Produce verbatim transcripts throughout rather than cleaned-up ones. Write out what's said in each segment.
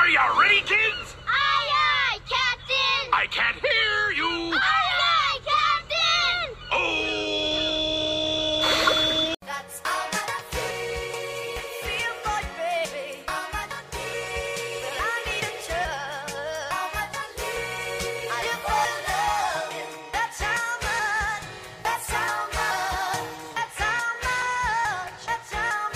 Are you ready, kids? Aye, aye, Captain! I can't hear you. Aye, aye, Captain! Oh! That's all that I feel, feel for you, baby. All that I need, but I need a touch. All that I need, I live for love. That's how much, that's how much, that's how much, that's how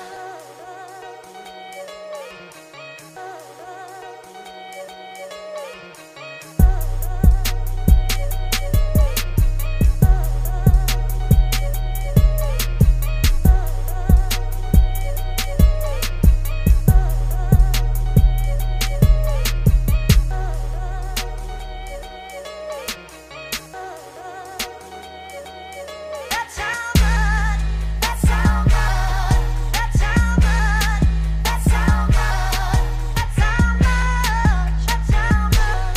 That's how much, that's how much, that's how much, that's how much, that's how much, that's how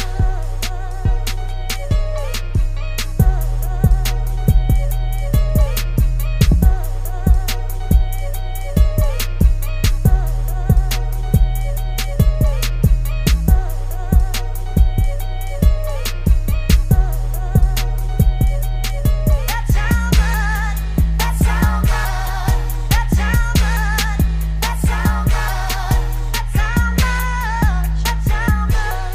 That's how much, that's how much, that's how much, that's how much, that's how much, that's how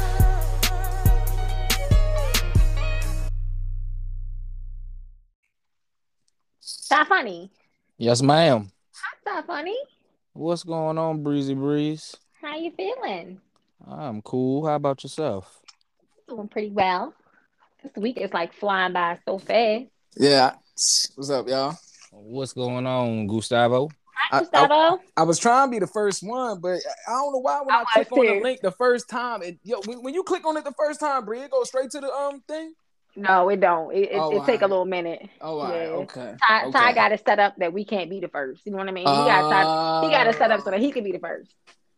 Stop funny. Yes, ma'am. Stop funny. What's going on, Breezy Breeze? How you feeling? I'm cool. How about yourself? Doing pretty well. This week is like flying by so fast. Yeah. What's up, y'all? What's going on, Gustavo? Hi, I- Gustavo. I was trying to be the first one, but I don't know why when I, I click was on the too. link the first time, it yo when, when you click on it the first time, Bree, it goes straight to the um thing. No, it don't. It, it, Oh, it take a alright. little minute. Oh, all right, Yeah. okay. Ty, okay. Ty got it set up that we can't be the first. You know what I mean? He got Ty, he got it set up so that he could be the first.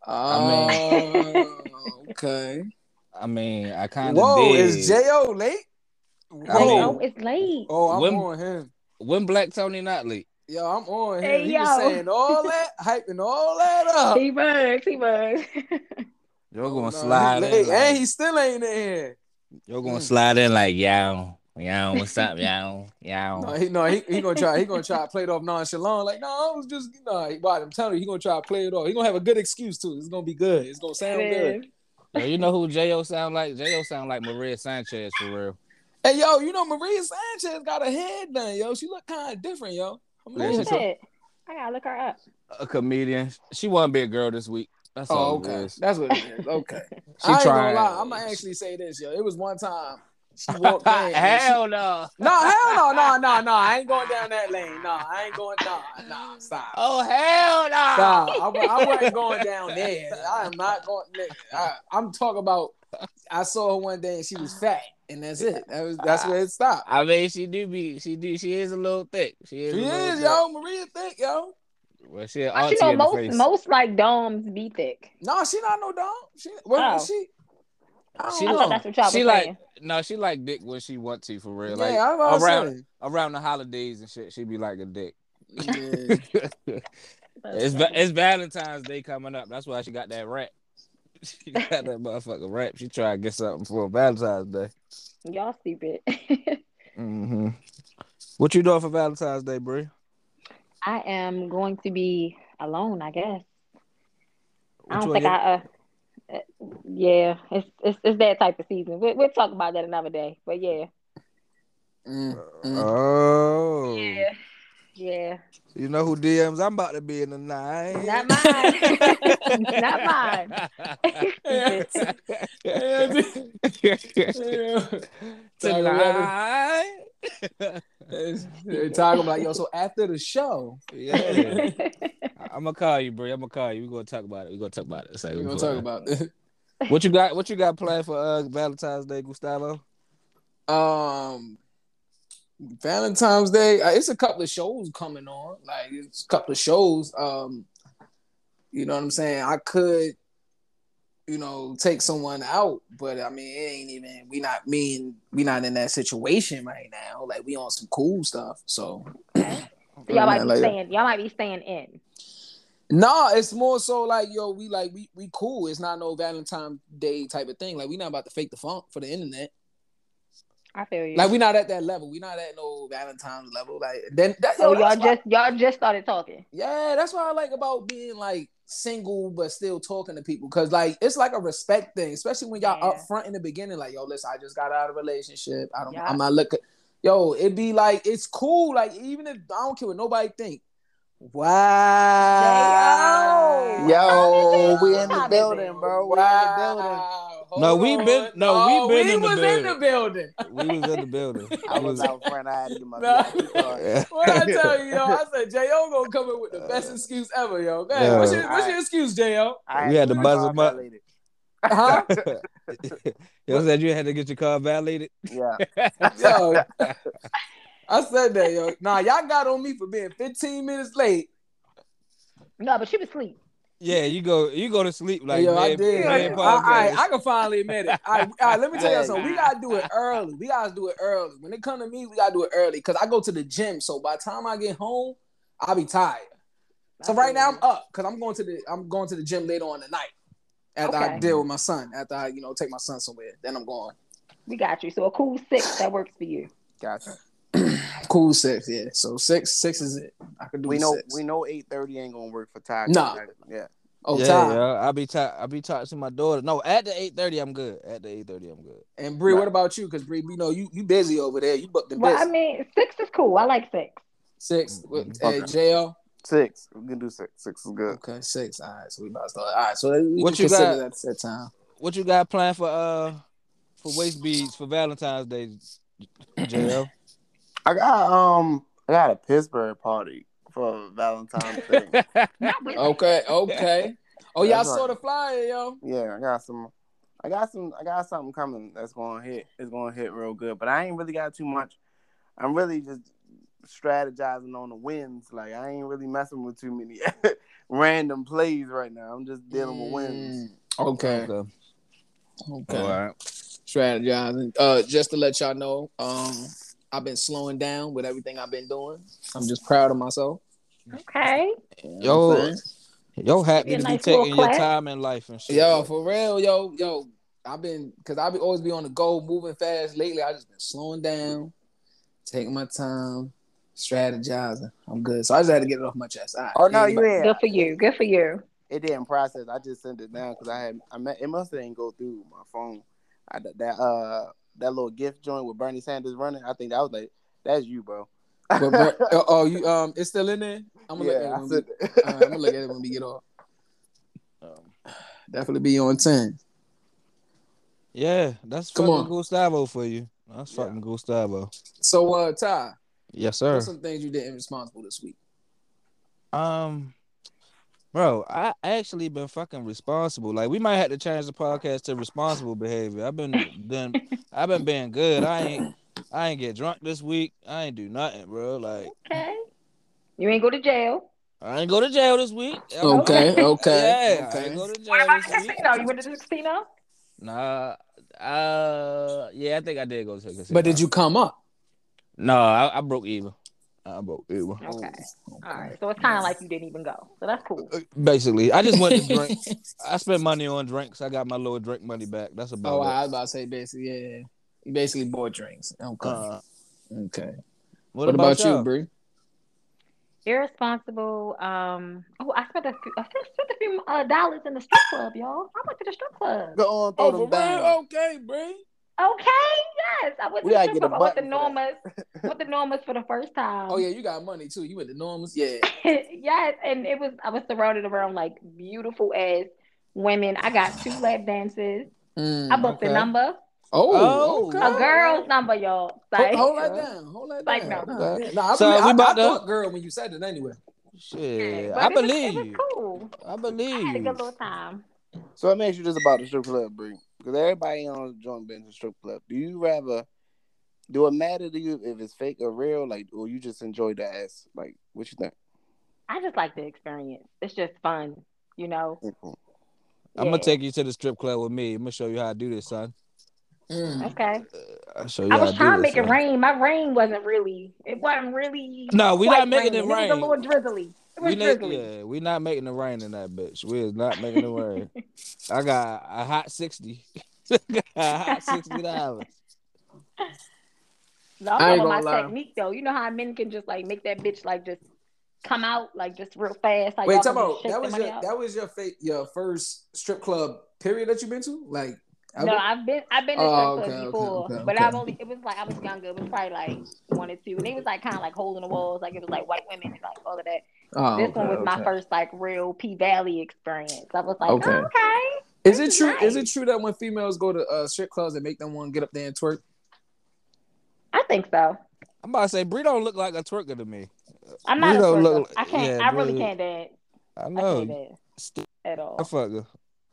Oh, okay. I mean, I kind of Whoa, did. is J O late? I Hey, mean- oh, it's late. Oh, I'm When- on him. When Black Tony not late? Yo, I'm on him. Hey, he yo. was saying all that, hyping all that up. He bugs. He bugs. You're Oh, gonna no, slide he in late, like, and he still ain't in here. you're gonna Mm. slide in like, yow, yow, what's up, yow, yow. No, he no, he, he gonna try. He gonna try to play it off nonchalant. Like, no, I was just, you know, why I'm telling you, he gonna try to play it off. He gonna have a good excuse too. It's gonna be good. It's gonna sound good. Yo, you know who J O sound like? J O sound like Maria Sanchez for real. Hey, yo, you know Maria Sanchez got a head done, yo. She look kind of different, yo. I'm Who gonna is let you- it? I gotta look her up. A comedian. She wasn't be a girl this week. That's Oh, all okay. it is. That's what it is. Okay. She I ain't tried. gonna lie. I'm gonna actually say this, yo. It was one time she walked in. and she- Hell no. No, hell no, no, no, no. I ain't going down that lane. No, I ain't going. No, no, stop. Oh hell no. Stop. I, wa- I wasn't going down there. I am not going. nigga, I, I'm talking about. I saw her one day and she was fat, and that's it. That was that's where it stopped. I mean, she do be, she do, she is a little thick. She is. She a little is, thick. yo. Maria thick, yo. Well, she an But auntie you know, in the most face. most like domes be thick. No, she not no dog. She what Oh. she? I don't She I know. thought that's what y'all she was like saying. no, she like dick when she want to for real. Yeah, Like I was around saying. around the holidays and shit, she be like a dick. Yeah. it's Va- it's Valentine's Day coming up. That's why she got that rap. She got that motherfucking rap. She try to get something for Valentine's Day. Y'all stupid. Mm-hmm. What you doing for Valentine's Day, Brie? I am going to be alone, I guess. I What don't you think and I. Uh, uh, yeah, it's it's it's that type of season. We, we'll talk about that another day. But yeah, Mm, your- mm. Oh, yeah, yeah. you know who D Ms I'm about to be in the night? Not mine. Not mine. Tonight. They're talking about yo. So after the show, Yeah. I'm gonna call you, Brie. I'm gonna call you. We're gonna talk about it. We're gonna talk about it. we're gonna talk about this. What you got? What you got planned for uh, Valentine's Day, Gustavo? Um, Valentine's Day. Uh, it's a couple of shows coming on. Like it's a couple of shows. Um, you know what I'm saying. I could, you know, take someone out, but I mean, it ain't even. We not mean. We not in that situation right now. Like we on some cool stuff. So So y'all might be Like- staying. Y'all might be staying in. No, it's more so like, yo, we like we we cool. It's not no Valentine's Day type of thing. Like, we not about to fake the funk for the internet. I feel you. Like, we not at that level. We not at no Valentine's level. Like, then that, oh, yo, y'all that's why- just y'all just started talking. yeah, that's what I like about being like single but still talking to people. Cause like it's like a respect thing, especially when y'all Yeah. up front in the beginning, like, yo, listen, I just got out of a relationship. I don't Yeah. I'm not looking. Yo, it'd be like it's cool. Like, even if I don't care what nobody think. Wow. Yo, we What in the time is building, it? bro. We Wow. in the building. Hold No, we been- on. no, we been we in the was in building. the building. We was in the building. I We was was- out front. I had to get my Nah. V I P card. Yeah. What I tell you, yo? I said J O gonna come in with the best excuse ever, yo. Go ahead. Yeah. What's, your, what's your excuse, J O? I We had to to get buzz my him car up. validated. Huh? Yo said you had to get your car validated. Yeah. Yo, I said that, yo. Nah, y'all got on me for being fifteen minutes late. No, but she was asleep. Yeah, you go you go to sleep like yo, I mid- did. mid All right, podcast. I can finally admit it. All right, all right, let me tell you Yeah, something. We yeah. gotta do it early. We gotta do it early. When it come to me, we gotta do it early because I go to the gym. So by the time I get home, I'll be tired. So right now I'm up because I'm going to the I'm going to the gym later on tonight after I Okay. deal with my son. After I you know take my son somewhere, then I'm going. We got you. So a cool six that works for you. Gotcha. Cool six, yeah. So six six is it. I could do We know six. we know eight thirty ain't gonna work for Ty. Nah. Yeah. Oh, yeah, time. yeah. I'll be ta- I'll be talking to my daughter. No, at the eight thirty, I'm good. At the eight thirty, I'm good. And Bree, what about you? Because Bree, you know you you busy over there. You booked the Well, I busy. mean, six is cool. I like six. Six. With, Okay. uh, J L. Six. We can do six. Six is good. Okay, six. All right, so we about to start. All right, so we What can you consider got? that set time. What you got planned for uh for waist beads for Valentine's Day, J L? I got um I got a Pittsburgh party for Valentine's Day. Not with Okay, okay. Oh yeah, I That's saw right. the flyer, yo. Yeah, I got some I got some I got something coming that's gonna hit. It's gonna hit real good. But I ain't really got too much. I'm really just strategizing on the wins. Like, I ain't really messing with too many random plays right now. I'm just dealing with wins. Mm, Okay, Okay. okay. All right. Strategizing. Uh, just to let y'all know, um, I've been slowing down with everything I've been doing. I'm just proud of myself. Okay. You know Yo, what I'm saying? yo, happy Give you to a be nice little taking your clap. time in life and shit. Yo, for real, yo, yo. I've been because I be always be on the go, moving fast. Lately, I just been slowing down, taking my time, strategizing. I'm good, so I just had to get it off my chest. All right. Oh no, you ain't. Good for you. Good for you. It didn't process. I just sent it down because I had I met it must have didn't go through my phone. I that uh that little gift joint with Bernie Sanders running. I think that was like that's you, bro. But, but, oh, oh, you um, it's still in there. I'm gonna Yeah, I look said at it. When we, all right, I'm gonna look at it when we get off. Um, Definitely be on ten. yeah, that's Come fucking on. Gustavo for you. That's Yeah. fucking Gustavo. So, uh, Ty, Yes, sir. what's some things you did responsible this week? Um, bro, I actually been fucking responsible. Like, we might have to change the podcast to responsible behavior. I've been done. I've been being good. I ain't. I ain't get drunk this week. I ain't do nothing, bro. Like, Okay. You ain't go to jail. I ain't go to jail this week. I'm- Okay, okay, Yeah, I okay. ain't go to jail What about the this week. casino? You went to the casino? Nah. Uh, yeah, I think I did go to the casino. But did you come up? No, I, I broke even. I broke even. Okay. All right. So it's kind of like you didn't even go. So that's cool. Basically, I just went to drink. I spent money on drinks. I got my little drink money back. That's about Oh, it. I was about to say basically, yeah. You basically bought drinks. Okay. Uh, okay. what, What, about, y'all? you, Bree? Irresponsible. Um. Oh, I spent a few, I spent a few uh, dollars in the strip club, y'all. I went to the strip club. go on, throw Oh, them for down. real? Okay, Bree. Okay. Yes, I went We to the gotta strip get a club. I went to button for Norma's. Went to Norma's for the first time. Oh yeah, you got money too. You went to Norman's. Yeah. Yes, and it was I was surrounded around like beautiful ass women. I got two lap dances. Mm, I booked okay. a number, Oh, Oh, okay. a girl's Right. number, y'all. Hold, Psych. hold that down. Hold that Like, down. no. Nah, yeah. Nah, I, So, believe, we I, about I to- thought girl when you said it anyway. Shit, But I it was- believe it was you. cool. I I had a believe. good little time. So it makes you just about the strip club, Bree. Because everybody on the joint been to strip club. Do you rather? Do it matter to you if it's fake or real? Like, or you just enjoy the ass? Like, what you think? I just like the experience. It's just fun, you know. Mhm. I'm Yeah. gonna take you to the strip club with me. I'm gonna show you how to do this, son. Mm. Okay. I'll show you I how was to trying do to this. make it son. rain. My rain wasn't really. It wasn't really. No, we quite not making it raining. It was rain. a little drizzly. It was we need, drizzly. yeah, we not making it rain in that bitch. We is not making it rain. I got a hot sixty. a hot sixty dollars. No, I'm I ain't talking gonna about lie. technique though. You know how men can just like make that bitch like just come out like just real fast. Like Wait, y'all talk can just about shake that the was money your out. that was your fa- your first strip club period that you've been to? Like ever? No, I've been I've been to strip Oh, clubs okay, okay, before, okay, but okay. I've only it was like I was younger. It was probably like one or two, and they was like kind of like holding the walls, like it was like white women and like all of that. Oh, This okay, one was my okay. first like real P Valley experience. I was like, Okay. oh, okay. Is This it is true? Is it nice. true that when females go to uh, strip clubs, they make them want to get up there and twerk? I think so. I'm about to say Bree don't look like a twerker to me. I'm Bree not a don't twerker. look. I can't. Yeah, I really Bree. can't dance. I I know. can't dance St- at I all. fuck her.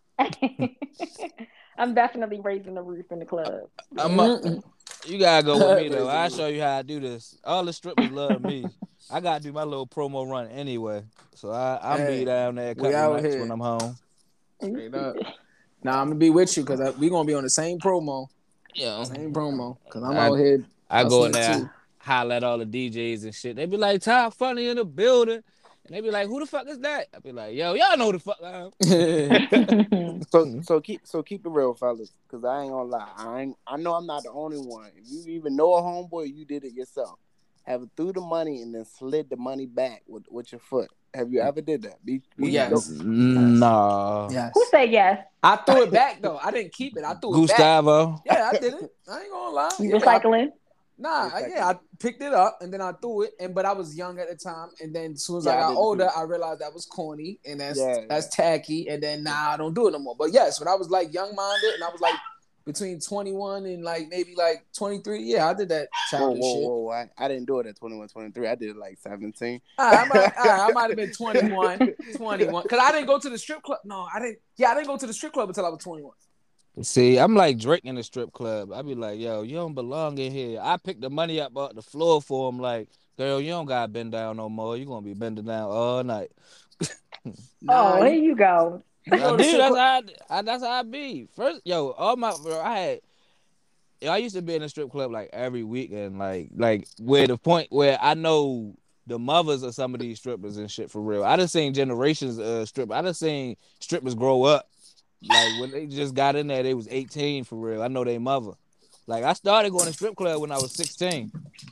I'm definitely raising the roof in the club. I'm a, Mm-mm. you gotta go with me though. Raise the I'll roof. show you how I do this. All the strippers love me. I gotta do my little promo run anyway. So I I'm Hey, be down there a we couple out nights here. when I'm home. Straight up. Nah, I'm gonna be with you because we gonna be on the same promo. Yeah. Same promo. Cause I'm I, out here. I go in hustling there, too. holler at all the D Js and shit. They be like, Top Funny in the building. And they be like, who the fuck is that? I be like, yo, y'all know who the fuck I am. So so keep so keep it real, fellas, because I ain't gonna lie. I ain't, I know I'm not the only one. If you even know a homeboy, you did it yourself. Have threw the money and then slid the money back with, with your foot. Have you ever did that? Be, be Yes. Nah. Yes. Who said yes? I threw it back though. I didn't keep it. I threw it back. Gustavo. Yeah, I did it. I ain't gonna lie. You Yeah, I- recycling? Nah, I- yeah, I picked it up and then I threw it, and but I was young at the time, and then as soon as Yeah, I I got did it older, too. I realized that was corny and that's Yeah, that's tacky, and then nah, I don't do it no more. But yes, when I was like young minded and I was like between twenty-one and like maybe like twenty-three, yeah, I did that Whoa, childish whoa, shit. whoa! I, I didn't do it at twenty-one, twenty-three. I did it like seventeen. All right, I might, all right, I might have been twenty-one, twenty-one, because I didn't go to the strip club. No, I didn't. Yeah, I didn't go to the strip club until I was twenty-one. See, I'm like Drake in the strip club. I be like, yo, you don't belong in here. I pick the money up off the floor for him. Like, girl, you don't gotta bend down no more. You gonna be bending down all night. Nah, Oh, here you, you go. you I go to the do. strip That's club. how I, I, that's how I be. First, yo, all my bro, I had. Yo, I used to be in a strip club like every weekend, like like where the point where I know the mothers of some of these strippers and shit for real. I done seen generations of strippers. I done seen strippers grow up. Like when they just got in there, they was eighteen for real. I know they mother. Like I started going to strip club when I was sixteen.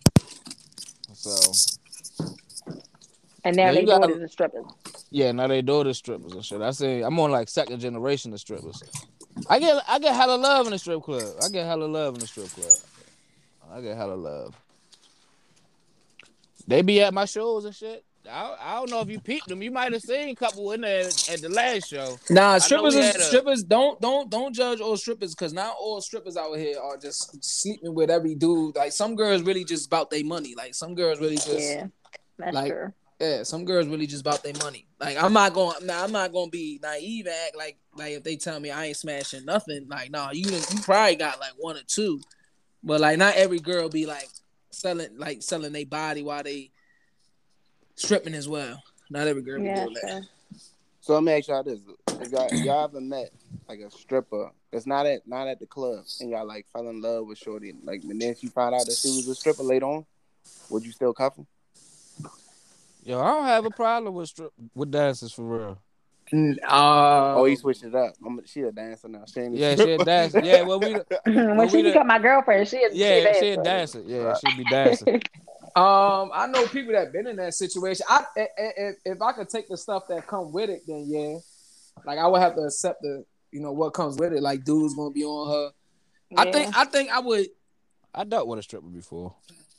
So And now yeah, they you do it got as a stripper. yeah. Now they daughter strippers and shit. I say I'm on like second generation of strippers. I get I get hella love in the strip club. I get hella love in the strip club. I get hella love. They be at my shows and shit. I, I don't know if you peeped them. You might have seen a couple in there at the last show. Nah, I know strippers we is had a- strippers. Don't don't don't judge all strippers because not all strippers out here are just sleeping with every dude. Like some girls really just about their money. Like some girls really just Yeah, that's like true. yeah. Some girls really just about their money. Like I'm not going. Nah, I'm not going to be naive and act like like if they tell me I ain't smashing nothing. Like nah, you you probably got like one or two, but like not every girl be like selling like selling their body while they stripping as well. Not every girl be Yeah, doing that. sure. So let me ask y'all this: If y'all, if y'all ever met like a stripper that's not at not at the club, and y'all like fell in love with shorty, like, and then she found out that she was a stripper later on, would you still cuff her? Yo, I don't have a problem with strip with dancers for real. Mm, uh, Oh, he switched it up. I'm, she a dancer now. She ain't a Yeah, she stripper. a dancer. Yeah, well we when well, she we the- become my girlfriend, she is yeah, she she is a dancer. Yeah, she be dancing. Um, I know people that been in that situation. I if, if if I could take the stuff that come with it, then yeah, like I would have to accept the you know what comes with it. Like dude's gonna be on her. I think I think I would. I dealt with a stripper before.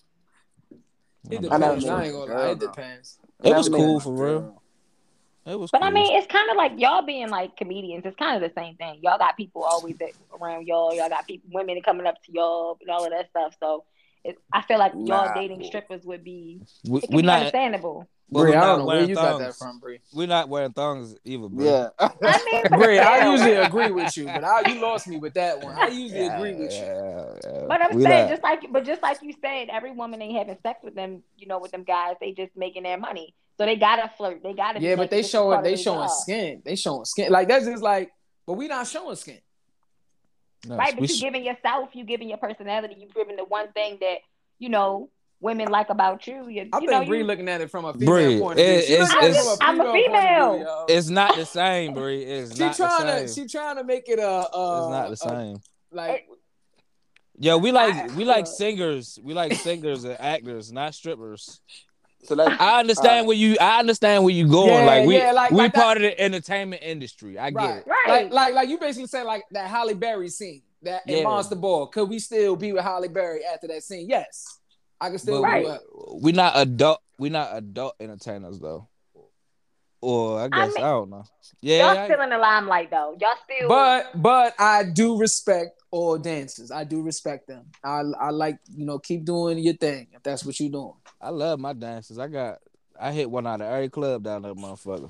It I never depends. made I it ain't with gonna a lie. girl, It though. depends. It Never was made it cool with for a real. girl. It was But cool. I mean, it's kind of like y'all being like comedians. It's kind of the same thing. Y'all got people always at, around y'all. Y'all got people, women coming up to y'all and all of that stuff. So it, I feel like y'all Nah, dating boy. strippers would be. we It can we be not understandable. but Bree, we I not don't know where wearing you got thongs. that from, Bree. We not wearing thongs either, bro. Yeah. I mean, but Bree, I still. usually agree with you, but I, you lost me with that one. I usually Yeah, agree with you. yeah, yeah. But I'm We saying, not. just like, but just like you said, every woman ain't having sex with them. You know, with them guys, they just making their money. So they gotta flirt. They gotta. Yeah, be but they this is showing part of they their showing job. skin. They showing skin. Like that's just like, but we not showing skin. No, Right, we but you sh- giving yourself, you giving your personality, you giving the one thing that you know women like about you. You, I you know, think Bree you. looking at it from a female Bree, point of view. it- She it's- looking at it it's- from a I'm a female, point of female. view, yo. It's not the same, Bree. It's She not trying the to same. she trying to make it a, a It's not the a- same. like Yo, we like I- we like look. singers. We like singers and actors, not strippers. So let's. I understand Alright. where you. I understand where you going. Yeah, like we, yeah, like- we like that- part of the entertainment industry. I get right, it. Right. like like like you basically say like that Halle Berry scene that in Yeah. Monster Ball. Could we still be with Halle Berry after that scene? Yes, I can still But be Right. with. we not adult. We not adult entertainers though. Or I guess I, mean, don't know. Yeah, Y'all I- still in the limelight though. Y'all still. But but I do respect all dancers. I do respect them. I I like you know keep doing your thing if that's what you're doing. I love my dances. I got. I hit one out of every club down there, motherfucker.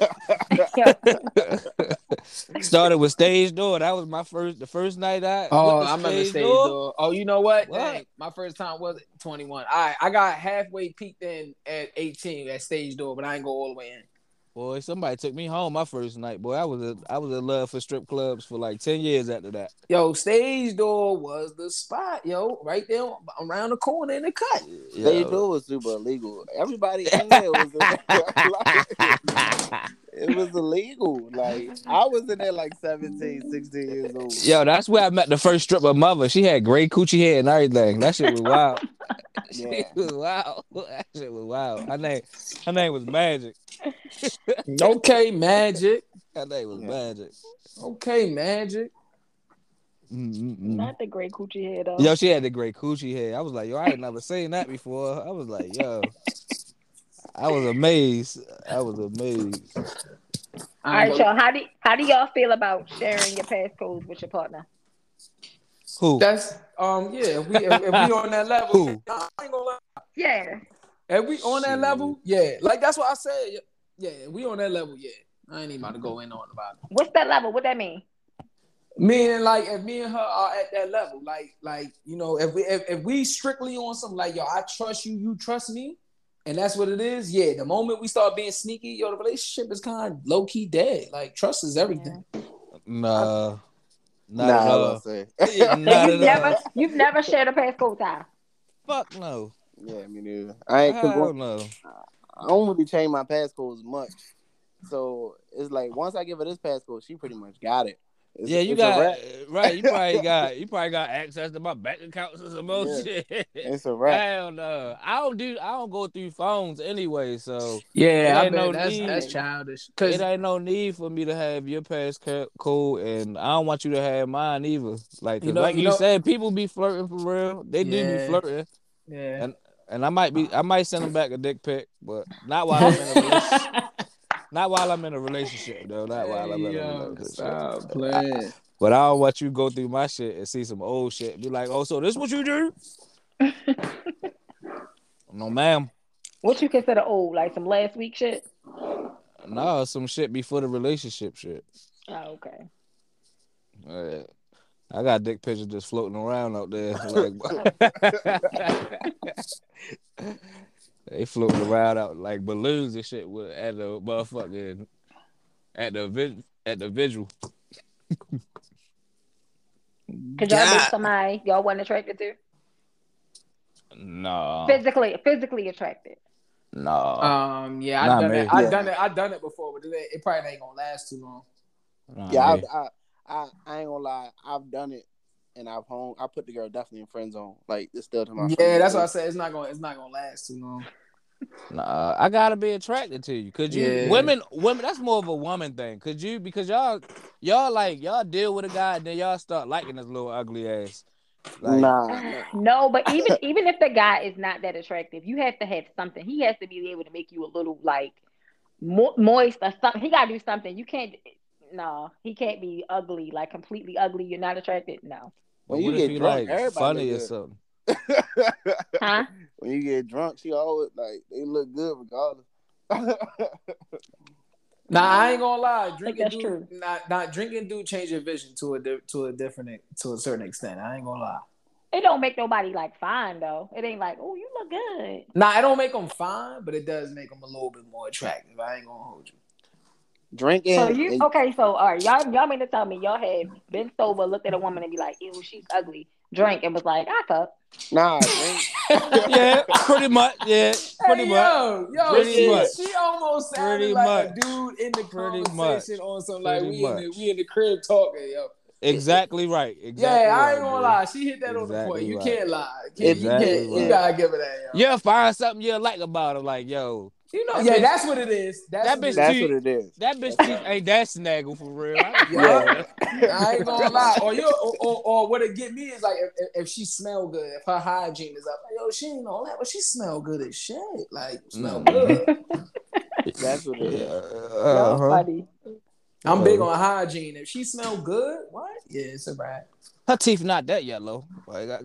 Started with Stage Door. That was my first. The first night I. Oh, went to I remember stage Door. door. Oh, you know what? What? Dang, my first time was twenty-one. I I got halfway peaked in at eighteen at stage door, but I ain't go all the way in. Boy, somebody took me home my first night. Boy, I was a, I was in love for strip clubs for like ten years after that. Yo, stage door was the spot, yo, right there around the corner in the cut. Stage door was super illegal. Everybody in there was. It was illegal. Like I was in there like seventeen, sixteen years old. Yo, that's where I met the first stripper mother. She had gray coochie hair and everything. That shit was wild. Yeah. Shit was wild. That shit was wild. Her name, her name was Magic. Okay, Magic. Her name was Yeah. Magic. Okay, Magic. Mm-mm-mm. Not the great coochie head though. Yo, she had the gray coochie hair. I was like, yo, I ain't never seen that before. I was like, yo, I was amazed. I was amazed. All right, y'all. How do how do y'all feel about sharing your passcodes with your partner? Who? That's um yeah. If we if, if we on that level, Who? I ain't gonna lie. Yeah. If we on that Shit. level, yeah. Like that's what I said. Yeah, we on that level. Yeah, I ain't even about to go in on about it. What's that level? What that mean? Meaning, like, if me and her are at that level, like, like you know, if we if, if we strictly on something like, yo, I trust you, you trust me, and that's what it is. Yeah, the moment we start being sneaky, yo, the relationship is kind of low key dead. Like, trust is everything. Nah, not Nah, at I all. was say. Yeah, not you've at all. never you've never shared a passcode time. Fuck no. Yeah, me neither. I ain't. Hell Cause no. I don't really change my passcodes much, so it's like once I give her this passcode, she pretty much got it. It's, Yeah, you it's a got wrap. right. You probably got you probably got access to my bank accounts or some more Yeah. shit. It's a wrap. Hell no. I don't do. I don't go through phones anyway, so Yeah, It I ain't bet no that's need. that's childish. Cause it ain't no need for me to have your passcode, and I don't want you to have mine either. Like, 'cause You know- like you you, know- said, people be flirting for real. They do Yeah. be flirting, yeah, and I might be. I might send them back a dick pic, but not while I'm in a relationship. Not while I'm in a relationship, though. Not while I'm in a Yo, relationship. stop playing. But I don't want you to go through my shit and see some old shit. Be like, oh, so this what you do? No, ma'am. What you consider old? Like some last week shit? No, some shit before the relationship shit. Oh, okay. Uh, I got dick pictures just floating around out there. Like, they floating around out like balloons and shit with, at the motherfucking at the vi- at the visual. Cause y'all God. date somebody y'all wasn't attracted to? No, Physically, physically attracted. no. Um, yeah, Not I done me. it. I Yeah. done it. I done it before, but it, it probably ain't gonna last too long. Nah, Yeah, man. I, I, I, I ain't gonna lie. I've done it, and I've home. I put the girl definitely in friend zone. Like it's still to my. Yeah, friend that's zone. what I said. It's not gonna. It's not gonna last too long. Nah, I gotta be attracted to you. Could you Yeah. women women that's more of a woman thing. Could you because y'all y'all like y'all deal with a guy and then y'all start liking his little ugly ass. Like, Nah, No, but even even if the guy is not that attractive, you have to have something. He has to be able to make you a little like mo- moist or something. He gotta do something. You can't. No, he can't be ugly, like completely ugly. You're not attracted. No. but When you what get if he drunk, like everybody funny look or good. something? Huh? When you get drunk, she always like they look good regardless. Nah, I ain't gonna lie. think Drinking that's do true. not not drinking do change your vision to a di- to a different to a certain extent. I ain't gonna lie. It don't make nobody like fine though. It ain't like, oh, you look good. Nah, it don't make them fine, but it does make them a little bit more attractive. I ain't gonna hold you. Drinking. So you and- okay? So all right, y'all y'all mean to tell me y'all have been sober, looked at a woman and be like, ew, she's ugly, drink and was like, I fuck. Nah, drink. Yeah, pretty much. Yeah, pretty Hey, much. yo, yo, Pretty she, much. she almost sounded Pretty like much. a dude in the Pretty conversation much. on some like Pretty we in the much. we in the crib talking, yo. Exactly right. Exactly Yeah, I right, ain't gonna bro. lie. She hit that on the Exactly point. You right. can't lie. You can't, Exactly you, can't you right. gotta give her that, yo. You'll find something you like about her, like, yo, You know, That yeah, bitch- that's what it is. That's that what bitch it That's is. what it is. that bitch cheap ain't that snaggle for real. I can Yeah. fuck her. I ain't gonna lie. Or you or, or, or what it get me is like if, if, if she smell good, if her hygiene is up, like, yo, she ain't all that, but she smell good as shit. Like smell Mm. good. That's what it is. Y'all Uh-huh. funny. I'm big Uh, on hygiene. If she smell good, what? Yeah, it's a wrap. Her teeth not that yellow. Like, I,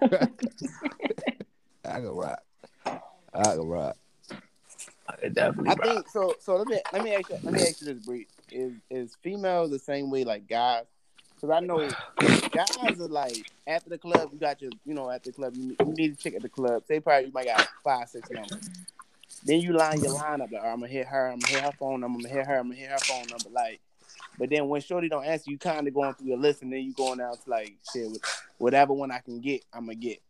I can rock. I can rock. Definitely. I think so. So let me let me ask you let me ask you this, Bree. Is is females the same way like guys? Because I know guys are like after the club, you got your you know at the club you, you need a chick at the club. Say probably you might got five six numbers. Then you line your line up like, I'm gonna hit her, I'm gonna hit her phone number, I'm gonna hit her, I'm gonna hit her phone number. Like, but then when Shorty don't answer, you kind of going through your list, and then you going down to like shit, whatever one I can get, I'm gonna get.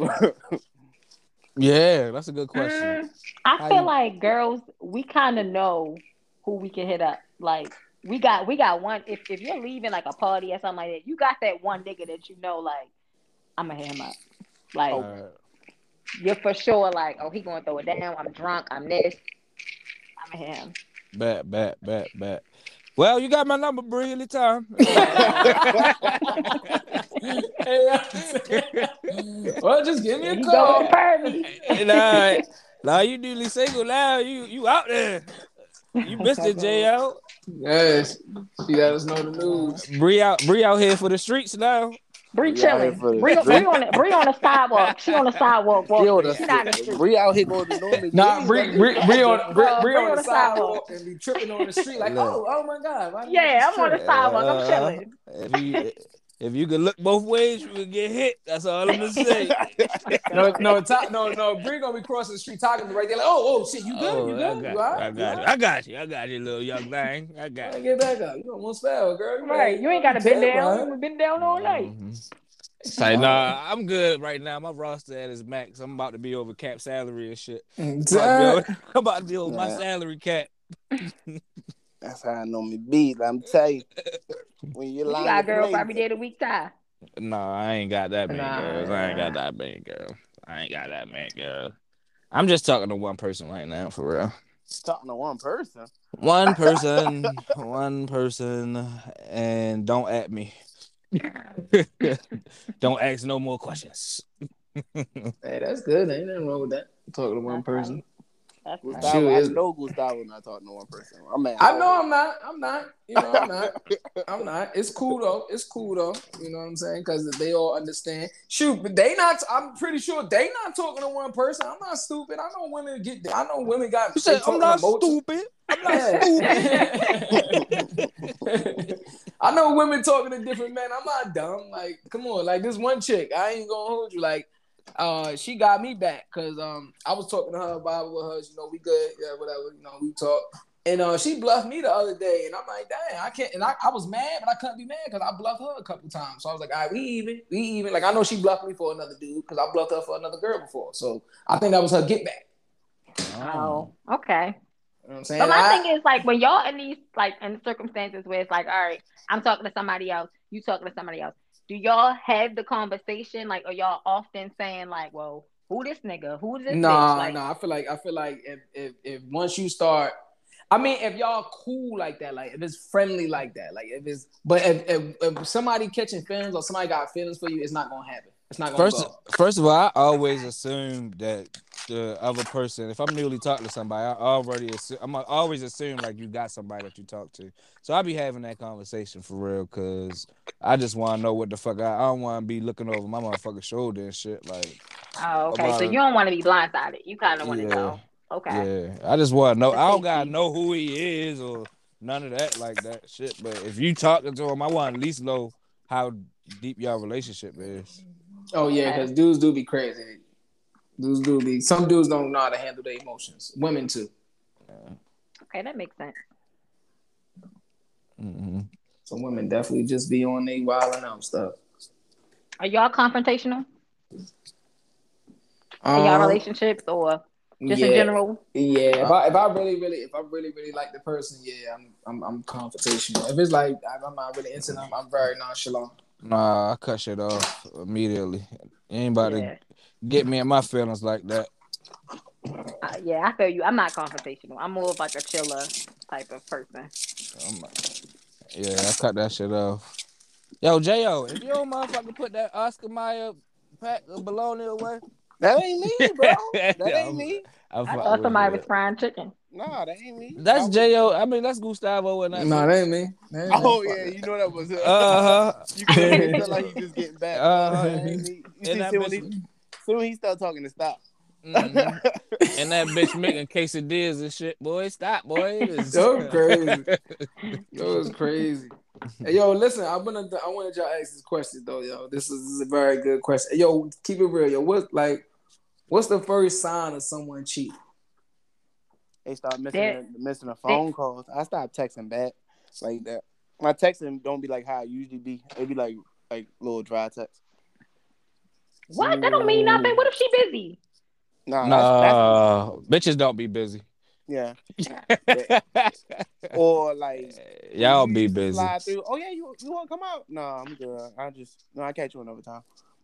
Yeah, that's a good question. Mm, I How feel you- like girls, we kind of know who we can hit up. Like we got, we got one. If if you're leaving like a party or something like that, you got that one nigga that you know. Like I'm gonna hit him up. Like Uh, you're for sure. Like oh, he gonna throw it down. I'm drunk. I'm this. I'm gonna hit him. bet, bet, bet, bet. Well, you got my number, Bree, anytime. Well, just give me There a you go call. with the pervy. nah, nah, you newly single now. You you out there. You missed it, J L. Yes, she let us know the news. Bree out, Bree out here for the streets now. Bree We out here chilling. for the Bree, Bree street. on the Bree on the sidewalk. She on the sidewalk She on walking. the She not in the street. Bree out here going to Norman. Nah, Jimmy, Bree, that Bree, bitch- Bree on, Bree, Uh, Bree Bree on on the the sidewalk. sidewalk and be tripping on the street like, Look. oh, oh my God. why the Yeah, niggas I'm on the trip? sidewalk. I'm Uh, chilling. If you if you can look both ways, you can get hit. That's all I'm gonna say. No, no, Ta- no, no. Bree gonna be crossing the street talking to right there like, oh, oh, shit, you good? Oh, You I good? got You you. all right? I You got all you. right? I got you. I got you, little young thing. I All got right, you. get back up. You almost fell, girl. You Right. better- You ain't got to bend Tell down. her. You've been down all night. Mhm. Say, nah, I'm good right now. My roster at its max. I'm about to be over cap salary and shit. I'm about to be over, I'm about to be over my Nah. salary cap. That's how I know me be. I'm tell you, when you You line got a your girl place, every day of the week tie. No, I ain't got that many Nah, girls. I ain't got that many girls. I ain't got that many girls. I'm just talking to one person right now, for real. talking to one person. One person, one person, and don't at me. Don't ask no more questions. Hey, that's good. Ain't nothing wrong with that. Talking to one That's person. right. That's right. Gustavo, Sure I is. know Gustavo not talking to one person. I'm at I know I'm not. I'm not. You know, I'm not. I'm not. It's cool though. It's cool though. You know what I'm saying? Because they all understand. Shoot, but they not. I'm pretty sure they not talking to one person. I'm not stupid. I know women get. I know women got. You they said I'm talking not to multiple- stupid. I'm not stupid. I know women talking to different men. I'm not dumb. Like, come on. Like this one chick, I ain't gonna hold you. Like, uh, she got me back because um, I was talking to her about with her. You know, we good. Yeah, whatever. You know, we talk. And uh, she bluffed me the other day, and I'm like, dang, I can't. And I, I was mad, but I couldn't be mad because I bluffed her a couple times. So I was like, all right, we even, we even. Like I know she bluffed me for another dude because I bluffed her for another girl before. So I think that was her get back. Oh, okay. You know what I'm saying? But my I- thing is like when y'all in these like in circumstances where it's like, all right, I'm talking to somebody else, you talking to somebody else. Do y'all have the conversation? Like, are y'all often saying like, well, who this nigga? Who this Nah, bitch? Like, nah. I feel like I feel like if if if once you start, I mean, if y'all cool like that, like if it's friendly like that, like if it's, but if if, if somebody catching feelings or somebody got feelings for you, it's not gonna happen. It's not gonna First, go. first of all, I always assume that the other person, if I'm newly talking to somebody, I already assume, I'm always assume like you got somebody that you talk to. So I be having that conversation for real, cause I just want to know what the fuck I, I don't want to be looking over my motherfucking shoulder and shit. Like, oh, okay. So about- you don't want to be blindsided. You kind of want to Yeah. know. Okay. yeah, I just want to know. The I don't gotta safety. know who he is or none of that like that shit. But if you talking to him, I want to at least know how deep your relationship is. Oh yeah, because dudes do be crazy. Dudes do be. Some dudes don't know how to handle their emotions. Women too. Okay, that makes sense. Mm-hmm. Some women definitely just be on they wilding out stuff. Are y'all confrontational in y'all Um, relationships or just in yeah, general? yeah. If I if I really really if I really really like the person, yeah, I'm I'm I'm confrontational. If it's like I'm not really into them, I'm very nonchalant. Nah, I cut shit off immediately. Anybody Yeah. get me in my feelings like that? Uh, yeah, I feel you. I'm not confrontational. I'm more of like a chiller type of person. I'm like, yeah, I cut that shit off. Yo, J O, if you don't motherfucker put that Oscar Mayer pack of bologna away. That ain't me, bro. That ain't I'm, me. I'm I fucking thought with you. somebody was frying chicken. Nah, that ain't me. I That's was, J O. I mean, that's Gustavo and that No, bitch. that ain't me. That ain't oh me. yeah, you know that was. Uh, Uh huh. you can hear it feel like he just getting back. Uh No, huh. that ain't me. You And see, that see when bitch. he, soon he start talking to stop. Mhm. And that bitch making quesadillas and shit. Boy, stop, boy. It is- Yo, crazy. Yo, it's crazy. Hey, yo, listen, I'm gonna I wanted y'all to ask this question though, yo. This is, this is a very good question. Hey, yo, keep it real, yo. What like what's the first sign of someone cheating? They start missing That- the, missing the they- phone calls. I stopped texting back like that. My texting don't be like how it usually be. It be like like little dry text. What? That don't mean nothing. What if she busy? Nah, that's that's Nah, bitches don't be busy. yeah. Or like Y'all you be used to busy. slide through. Oh yeah, you you want to come out? No, I'm good. I just no, I catch you another time.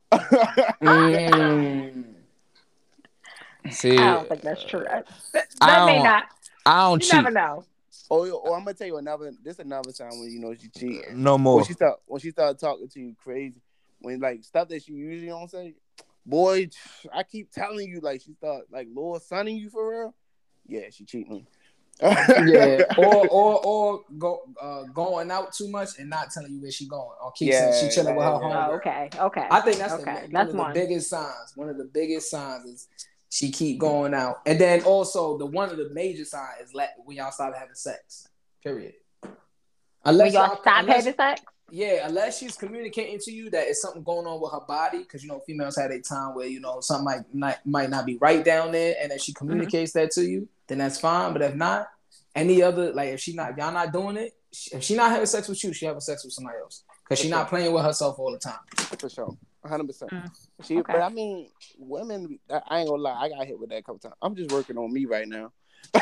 Mm. See, I don't think that's true. That, that I may don't- not. I don't You cheat never know. Oh, or I'm gonna tell you another. This another time when you know she cheating. no more. When she start when she started talking to you crazy, when like stuff that she usually don't say. Boy, I keep telling you, like she start like Lord sunning you for real. Yeah, she cheating. Yeah. Or or or go uh, going out too much and not telling you where she going. Or keep Yeah, saying she chilling with her yeah, home. yeah. Oh, okay. Okay. I think that's okay. the one That's of the one. biggest signs. One of the biggest signs is she keep going out, and then also the one of the major signs is let, when y'all start having sex. Period. Unless When y'all y'all- stop unless- having sex. Yeah, unless she's communicating to you that it's something going on with her body, because you know females had a time where you know something might not might not be right down there, and if she communicates that to you, then that's fine. But if not, any other like if she not if y'all not doing it, if she not having sex with you, she having sex with somebody else because she not playing with herself all the time. For sure, one hundred percent. Mm, She, okay. but I mean, women. I, I ain't gonna lie. I got hit with that a couple times. I'm just working on me right now.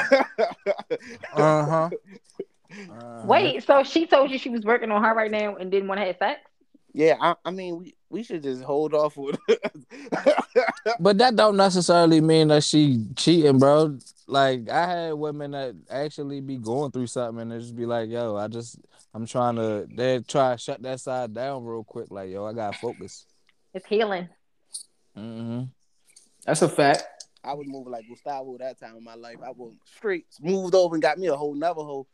Uh huh. Uh-huh. Wait, so she told you she was working on her right now and didn't want to have sex? Yeah, I, I mean, we, we should just hold off with. But that don't necessarily mean that she cheating, bro. Like I had women that actually be going through something and they just be like, "Yo, I just I'm trying to." They try to shut that side down real quick. Like, "Yo, I gotta focus." It's healing. Mm-hmm. That's a fact. I was moving like Gustavo that time in my life. I was straight moved over and got me a whole nother hole.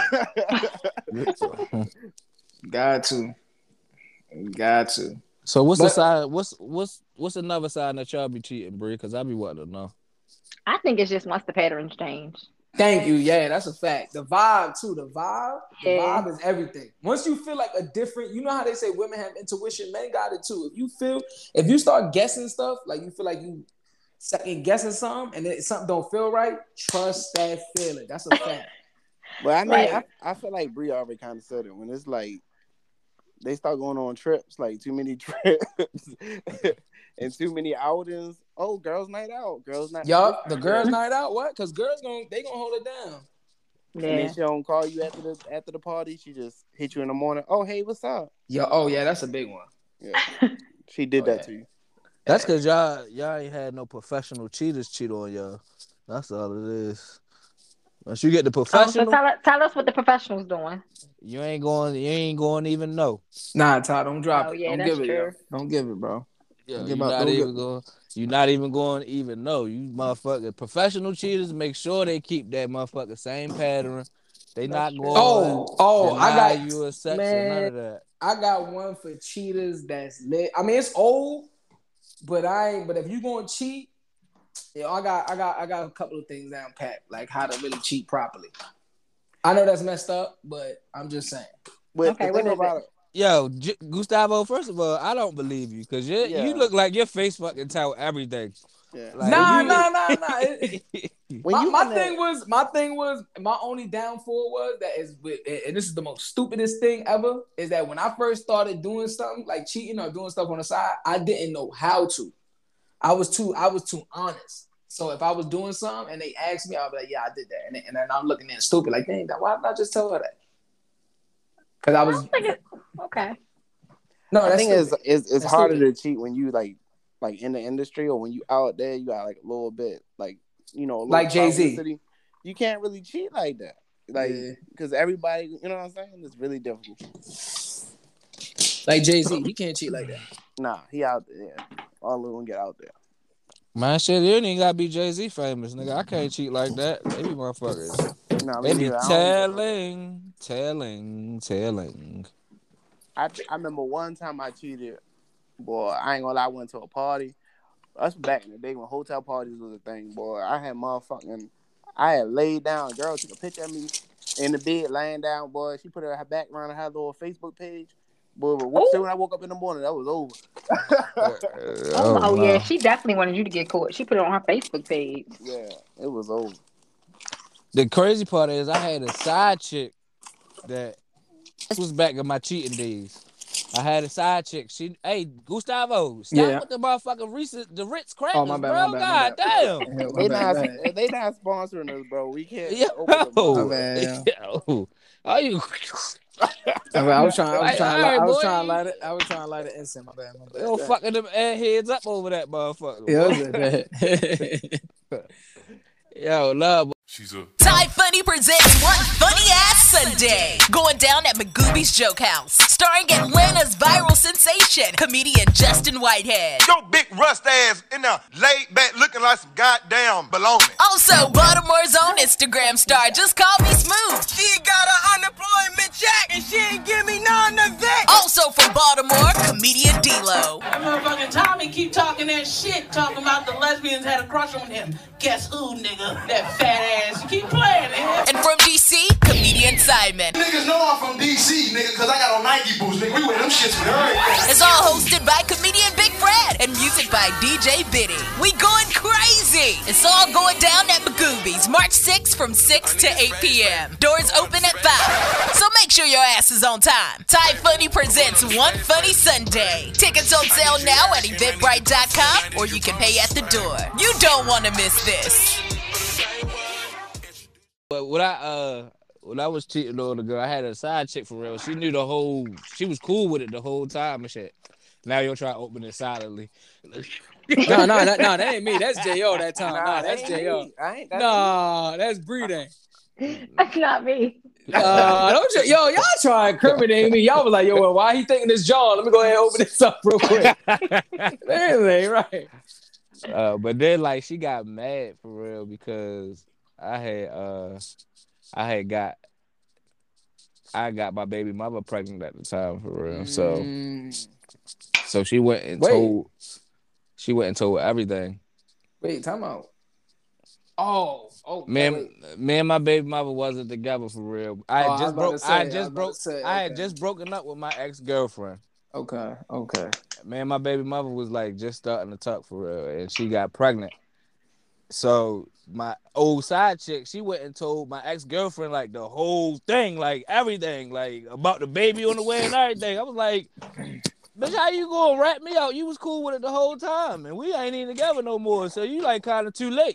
Got to, got to. So what's the But- side? What's what's what's another sign that y'all be cheating, Bree? Because I be wanting to know. I think it's just once the patterns change. Thank you. Yeah, that's a fact. The vibe too. The vibe. The Yeah. vibe is everything. Once you feel like a different, you know how they say women have intuition, men got it too. If you feel, if you start guessing stuff, like you feel like you second guessing something, and then something don't feel right, trust that feeling. That's a fact. But I mean, Right. I, I feel like Brie already kind of said it when it's like they start going on trips, like too many trips and too many outings. Oh, girls' night out, girls' night. Yup, the girls' night out. What? Because girls gonna they gonna hold it down. And Yeah. then she don't call you after the after the party. She just hit you in the morning. Oh, hey, what's up? Yeah. Oh yeah, that's a big one. Yeah, she did Oh, that yeah. to you. That's because y'all y'all ain't had no professional cheaters cheat on y'all. That's all it is. Once you get the Oh, so professional, tell, us- tell us what the professionals doing. you ain't going. You ain't going to even know. Nah, Todd, don't drop Oh, it. yeah, don't that's give it, yo. true. Don't give it, bro. Yeah, Don't you're give up- not don't even give- going. You're not even going to even know. You motherfucker. Professional cheaters make sure they keep that motherfucker same pattern. They not true. going. Oh, oh, I deny got you a sex or man. none of that. I got one for cheaters that's lit. I mean, it's old, but I ain't. But if you gonna cheat, you know, I got, I got, I got a couple of things down pat, like how to really cheat properly. I know that's messed up, but I'm just saying. But Okay, the what thing is about it? it, Yo, J- Gustavo. First of all, I don't believe you because you Yeah. you look like your face fucking tell everything. yeah. Like Nah, you, nah, nah, nah. It- when My, you my in thing the- was, my thing was, my only downfall was that is, with, and this is the most stupidest thing ever, is that when I first started doing something like cheating or doing stuff on the side, I didn't know how to. I was too, I was too honest. So if I was doing something and they asked me, I'll be like, yeah, I did that, and then, and then I'm looking at stupid, like, dang, why did I just tell her that? Because I I was don't think it's okay. no. I That's think it's stupid. it's, it's That's harder stupid. to cheat when you like like in the industry or when you out there. You got like a little bit like you know a little Like Jay-Z. publicity. You can't really cheat like that, like Yeah. because everybody, you know what I'm saying? It's really difficult. Like Jay-Z, he can't cheat like that. Nah, he out there. All of them get out there. Man, shit, you ain't even gotta be Jay-Z famous, nigga. I can't cheat like that. They be motherfuckers. Nah, me They be neither. I, don't- telling, telling, telling. I I remember one time I cheated. Boy, I ain't gonna lie. I went to a party. That's back in the day when hotel parties was a thing. Boy, I had motherfucking. I had laid down. A girl took a picture of me in the bed, laying down. Boy, she put her background on her little Facebook page. Boy, but what, when I woke up in the morning, that was over. Oh, Oh, oh wow. yeah, she definitely wanted you to get caught. She put it on her Facebook page. Yeah, it was over. The crazy part is I had a side chick that this was back in my cheating days. I had a side chick. She, hey, Gustavo, stop Yeah. with the motherfucking recent, the Ritz crackers, Oh my bad, bro. my bad, God my bad. damn. Yeah, my They bad, not go ahead. they not sponsoring us, bro. We can't Yo, open them My up. bad, yo, are you? I, mean, I was trying. I was Like, trying. all right, I was boy. trying to light it. I was trying to light it instant. My bad. My bad. Yo, Go ahead. fucking them airheads up over that motherfucker. Yeah, boy. it was it. Yo, love. She's a Ty Funny presents One Funny Ass Sunday, going down at Magooby's Joke House, starring Atlanta's viral sensation, comedian Justin Whitehead. yo big rust ass in there laid back looking like some goddamn baloney. Also, Baltimore's own Instagram star, Just Call Me Smooth. She got an unemployment check and she ain't give me none of it. Also from Baltimore, comedian D-Lo. That motherfucking Tommy keep talking that shit, talking about the lesbians had a crush on him. Guess who, nigga? That fat ass. You keep playing it. And from D C, comedian Simon. Niggas know I'm from D C, nigga, cause I got on Nike boots, nigga. We wear them shits with everything. It's all hosted by comedian Big Fred and music by D J Biddy. We going crazy! It's all going down at Magooby's March sixth from six to eight p.m. Doors open at five. So make sure your ass is on time. Ty Funny presents One Funny Sunday. Tickets on sale now at eventbrite dot com or you can pay at the door. You don't want to miss this. But when I uh when I was cheating on the girl, I had a side chick for real. She knew the whole. She was cool with it the whole time and shit. Now you'll try to open it silently. No, no, that, no, that ain't me. That's J O that time. Nah, that's ain't J O. me. I ain't. That's Nah, that's Breeding. That's not me. Uh, don't you, yo, y'all try to incriminate me. Y'all was like, yo, well, why he thinking this John? Let me go ahead and open this up real quick. That ain't right. Uh, but then like she got mad for real because I had uh I had got I got my baby mother pregnant at the time for real. So Mm, so she went and Wait. told she went and told everything. wait, time out. Oh, oh, Me and, wait. me and my baby mother wasn't together for real. I Oh, I had was just about broke to say, I I had was just about broke to say, I had okay. just broken up with my ex-girlfriend. Okay, okay. Me and my baby mother was like just starting to talk for real, and she got pregnant. So my old side chick, she went and told my ex-girlfriend like the whole thing, like everything, like about the baby on the way and everything. I was like, bitch, how you gonna rat me out? You was cool with it the whole time, and we ain't even together no more. So you like kind of too late.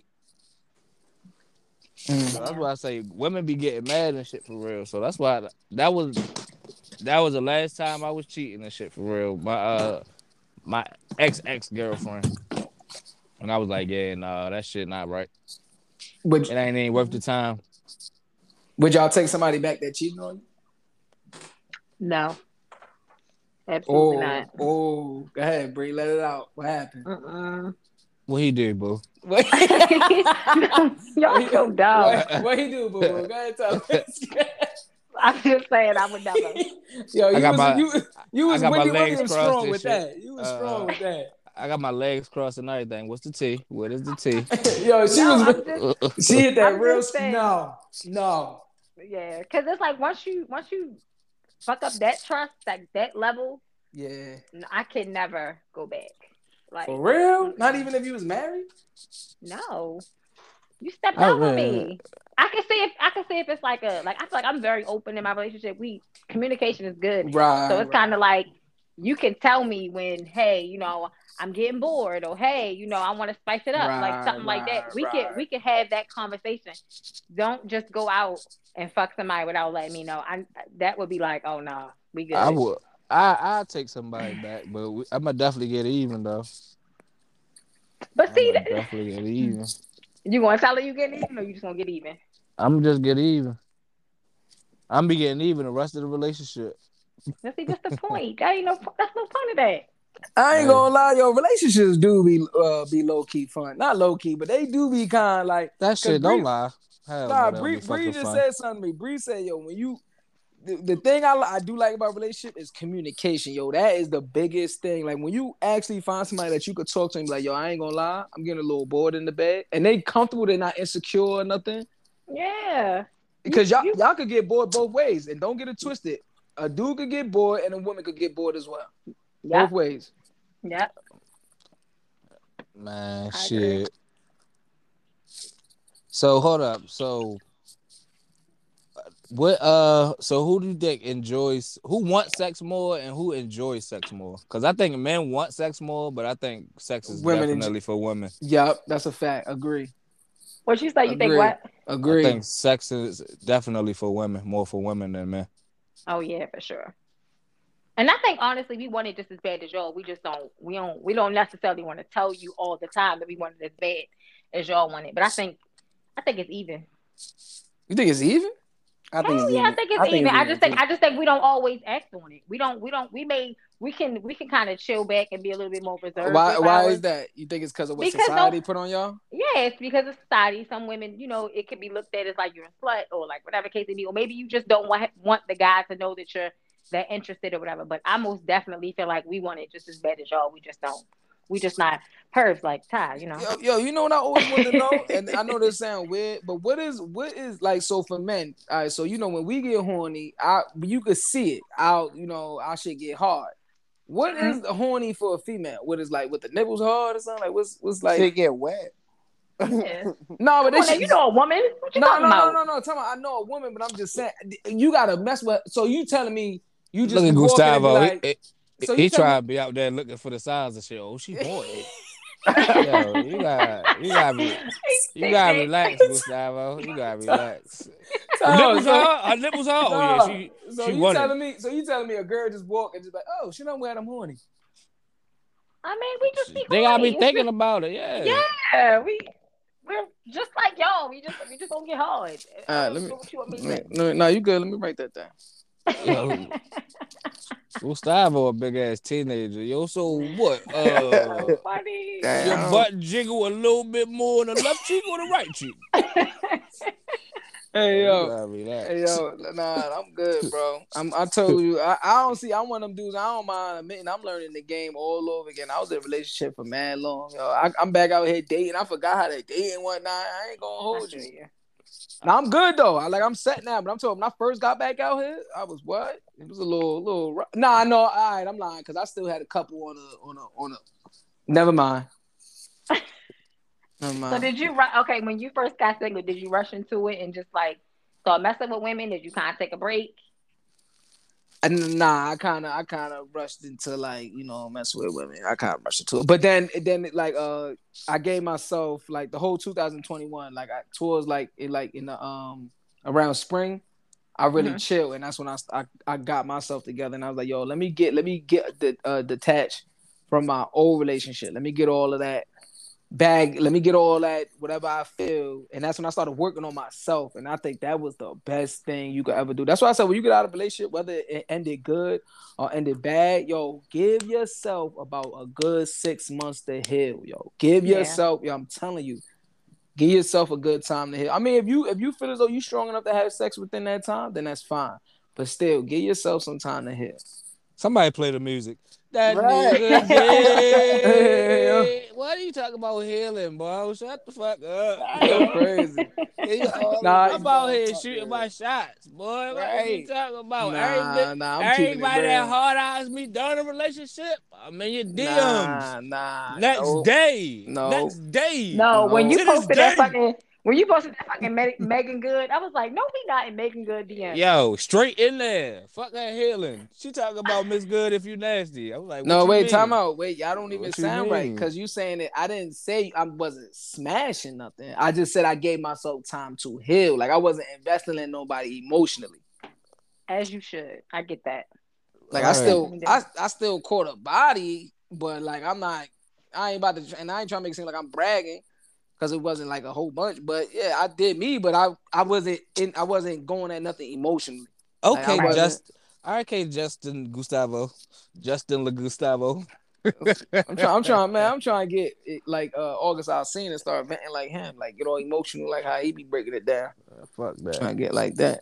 So that's why I say women be getting mad and shit for real. So that's why that was that was the last time I was cheating and shit for real. My uh my ex ex girlfriend. And I was like, yeah, nah, that shit not right. Would, It ain't even worth the time. would y'all take somebody back that cheated on you? No. Absolutely Oh, not. oh, go ahead, Bree, let it out. What happened? Mm-mm. What he did, boo? What, Y'all so dumb. what, what he do, boo boo? Go ahead, tell us. I'm just saying I would never. Yo, you I got was, my- you, you was I got my Wendy legs Williams crossed strong and with shit. that. You was Uh, strong with that. I got my legs crossed and everything. What's the T? What is the T? Yo, she No, was I'm just, she hit that I'm real just saying. no, no. yeah, because it's like once you once you fuck up that trust, like that level, Yeah. n- I can never go back. Like For real? Not even if you was married? no, You stepped I out on mean, me. I can see if I can see if it's like a like I feel like I'm very open in my relationship. We communication is good. Right. So it's right. kind of like you can tell me when, hey, you know, I'm getting bored, or hey, you know, I want to spice it up, like Right, something like that. right, We can right. we can have that conversation. Don't just go out and fuck somebody without letting me know. I that would be like, oh no, we I good. would. I I take somebody back, but we, I'm gonna definitely get even though. But I'm see, gonna definitely get even. you gonna tell her you getting even, or you just gonna get even? I'm just get even. I'm be getting even the rest of the relationship. That's see, that's the point. That ain't no that's no point of that. I ain't Hey. gonna lie, yo, relationships do be uh, be low key fun. Not low key, but they do be kind of like That shit, Bree, don't lie. Hell Nah, no, that'll Bree, be Bree fucking just fun. said something to me. Bree said, yo, when you the, the thing I, li- I do like about relationship is communication, yo. That is the biggest thing. Like when you actually find somebody that you could talk to and be like, yo, I ain't gonna lie, I'm getting a little bored in the bed, and they comfortable, they're not insecure or nothing. Yeah. Because y'all You- y'all could get bored both ways, and don't get it twisted. A dude could get bored, and a woman could get bored as well. Yep. Both ways. Yep. Man, I shit. agree. So hold up. So what? Uh. So who do you think enjoys? Who wants sex more, and who enjoys sex more? Because I think men want sex more, but I think sex is Women enjoy- definitely for women. Yep, that's a fact. Agree. What you say? You think Agree. what? Agree. I think sex is definitely for women, more for women than men. Oh yeah, for sure. And I think honestly, we want it just as bad as y'all. We just don't. We don't. We don't necessarily want to tell you all the time that we want it as bad as y'all want it. But I think, I think it's even. You think it's even? I think Hell it's yeah, even. I think it's I think even. it's I just think. too. I just think we don't always act on it. We don't. We don't. We may. We can. We can kind of chill back and be a little bit more reserved. Why? with Why ours. is that? You think it's because of what Because society no- put on y'all? Yeah, it's because of society. Some women, you know, it could be looked at as like you're a slut or like whatever case it be, or maybe you just don't want want the guy to know that you're that interested or whatever. But I most definitely feel like we want it just as bad as y'all. We just don't. We just not pervs like Ty, you know. Yo, yo, you know what I always wanted to know, and I know this sound weird, but what is what is like so for men? All right, so you know when we get horny, I you could see it. I'll you know our shit get hard. What Mm-hmm. is horny for a female? What is like with the nipples hard or something? Like what's what's like? Shit get wet. Yeah. No, but Come they on now, should. you know a woman. What you No, talking no, no, about? no, no. Tell me, I know a woman, but I'm just saying you gotta mess with. So you telling me you just Look at be walking and be Gustavo. like, he he, so you he tell me- try to be out there looking for the signs of shit. Oh, she horny. Yo, you got you gotta be you gotta relax, Gustavo. You gotta relax. Her No, nipples so- hard. Her nipples hard. Oh yeah, No, she so she you wanted. telling me? So you telling me a girl just walk and just like, oh, she don't wear them horny. I mean, we just be They gotta be horny. thinking about it. Yeah. Yeah, we we're just like y'all. We just we just don't get hard. All right, let me. What you want me to let say? me- let me- No, you good. Let me write that down. Yo, Gustavo, a big ass teenager. Yo, so what? Uh, So funny. Damn. your butt jiggle a little bit more on the left cheek or the right cheek? Hey You yo, gotta relax. hey yo, nah, I'm good, bro. I'm. I told you, I, I don't see. I'm one of them dudes. I don't mind admitting I'm learning the game all over again. I was in a relationship for mad long, yo. I, I'm back out here dating. I forgot how to date and whatnot. I ain't gonna hold you. Now I'm good though. I like I'm set now, but I'm talking. When I first got back out here, I was what? It was a little, little. rough. Nah, no, all right, I'm lying because I still had a couple on a, on a, on a. Never mind. Never So mind. did you ru- okay when you first got single? Did you rush into it and just like start messing with women? Did you kind of take a break? And nah, I kind of, I kind of rushed into like, you know, mess with women. I kind of rushed into it, but then, then like, uh, I gave myself like the whole two thousand twenty-one, like I, towards like, it, like in the um around spring, I really Mhm. chilled, and that's when I, I I got myself together, and I was like, yo, let me get, let me get the uh, detached from my old relationship. Let me get all of that bag. Let me get all that whatever I feel, and that's when I started working on myself. And I think that was the best thing you could ever do. That's why I said when you get out of a relationship, whether it ended good or ended bad, yo, give yourself about a good six months to heal. Yo, give Yeah. yourself. Yo, I'm telling you, give yourself a good time to heal. I mean, if you if you feel as though you're strong enough to have sex within that time, then that's fine. But still, give yourself some time to heal. Somebody play the music. That Right. nigga dead. What are you talking about healing, boy? Shut the fuck up. You're crazy. Nah, I'm out here shooting my shots, boy. What are you Right. talking about? Nah, Everybody, nah, I'm keeping it everybody that real. hard eyes me during a relationship, I'm in your D Ms. Nah, nah. Next no. day. No. Next day. No, when No. you To this posted that day. fucking When you posted that fucking Me- Megan Good, I was like, no, we not in Megan Good D M. Yo, straight in there. Fuck that healing. She talking about Miss Good if you nasty. I was like, what No, you wait, mean? time out. Wait, y'all don't even What you sound right mean? because you saying it. I didn't say I wasn't smashing nothing. I just said I gave myself time to heal. Like I wasn't investing in nobody emotionally. As you should. I get that. Like I Right. still, I, I still caught a body, but like I'm not. I ain't about to, and I ain't trying to make it seem like I'm bragging because it wasn't like a whole bunch. But yeah, I did me, but I, I wasn't in. I wasn't going at nothing emotionally. Like, I Okay, wasn't- just okay, Justin Gustavo, Justin La Gustavo. I'm trying. I'm trying, man. I'm trying to get it, like uh, August Alsina and start venting like him, like get all emotional, like how he be breaking it down. Fuck that. Trying to get like that.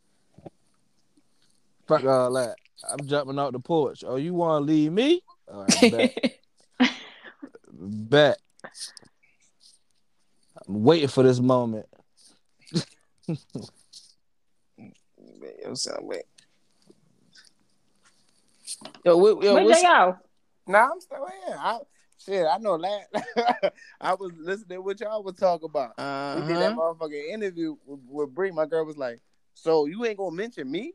Fuck all that. I'm jumping out the porch. Oh, you want to leave me? All right, bet. Bet. I'm waiting for this moment. Yo, sound wait. Yo, what, yo, Where'd what's, they go? Nah, I'm still here. I, shit, I know that. I was listening to what y'all was talking about. We did that uh-huh. motherfucking interview with, with Bree. My girl was like, "So you ain't gonna mention me?"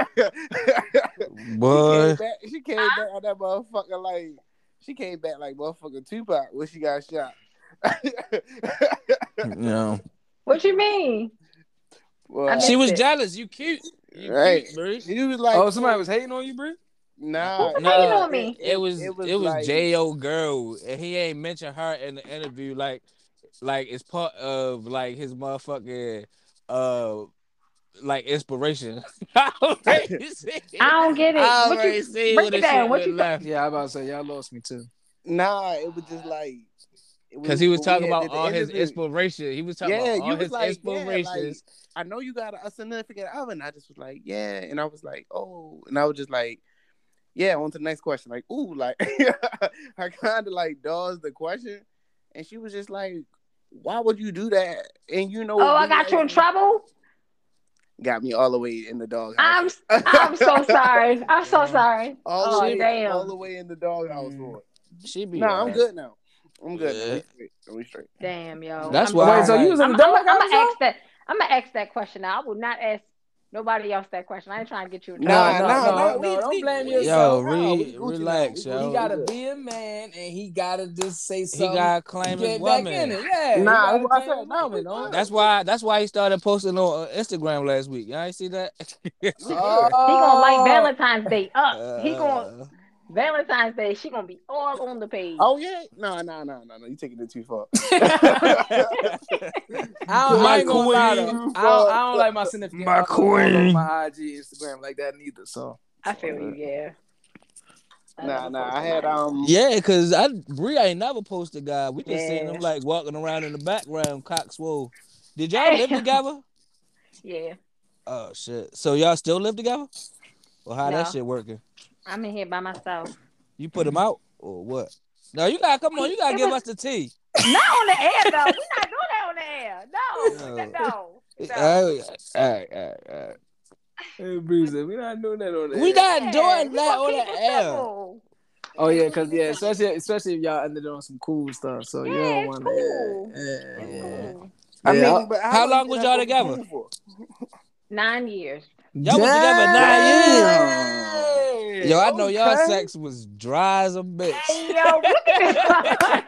Boy. She came back. She came back on that motherfucker like she came back like motherfucking Tupac when she got shot. No. What you mean? Well, I She was missed it. jealous. You cute. You right. cute, Bree. She was like, Oh, somebody was hating on you, Brie? nah. Who hating on it, me? it was It it was was, like- J O girl, and he ain't mentioned her in the interview. Like, like it's part of like his motherfucking uh like inspiration. I already see it. I don't get it. I What already you see break what it the down? shit What went you left. Yeah, I about to say y'all lost me too. Nah, it was just like Because he was when we talking had about did the all his interview. inspiration. He was talking Yeah, about all you was his like, yeah, like, inspirations. I know you got a, a significant other, and I just was like, yeah, and I was like, oh, and I was just like, yeah, on to the next question, like, ooh, like, I kind of like dodged the question, and she was just like, why would you do that? And you know, Oh, I we got you in actually- trouble. Got me all the way in the doghouse. I'm I'm so sorry. I'm so sorry. all Oh the way, damn. all the way in the doghouse Mm. for it. She be. No, I'm alright. good now. I'm good now. We Yeah. straight. We straight. Damn, yo. That's I'm why sorry. Wait, so you was in I'm, the I'm, I'm, doghouse? gonna ask that. I'm gonna ask that question now. I will not ask nobody else that question. I ain't trying to get you in trouble. Nah, no, nah, no, nah, no, we- don't we- blame we- yourself. Yo, No, re- we Gucci now. relax, We yo. He Gucci. gotta We good. be a man, and he gotta just say He something. gotta claim his Get back in woman. it, yeah. Nah, he that's what gotta I claim said. his Nah, we woman, good. don't That's why. That's why he started posting on uh, Instagram last week. Y'all ain't see that? Oh, He gonna light Valentine's Day up. He gonna Uh, Valentine's Day. She gonna be all on the page. Oh yeah, no, no, no, no, no. You taking it too far. I, don't, I My ain't gonna lie queen. though. I don't, I don't like my significant My other all over queen. my I G, Instagram like that neither. So I feel you. Yeah. I Nah, never nah. post I had mine. um. yeah, cause I Bree ain't never posted guy. We just seen Yeah. him like walking around in the background, cock swole. Did y'all live Damn. together? Yeah. Oh shit. So y'all still live together? Or how that No. shit working? I'm in here by myself. You put him out or what? No, you gotta come on. You gotta It give was- us the tea. Not on the air though. We're not doing that on the air. No. No. No. No. All right, all right, all right, all right. hey, Breezy, we not doing that on the We air. not Yeah, doing we that gonna on keep the it air. simple. Oh yeah, cause yeah, especially especially if y'all ended on some cool stuff. So you Yeah, don't it's want cool. to. Yeah, It's yeah. cool. I Yeah. mean, but How long you was think y'all that's what we together? cool for? Nine years. Y'all was together nine Damn. years. Yo, I know y'all Okay. sex was dry as a bitch. Hey yo, look at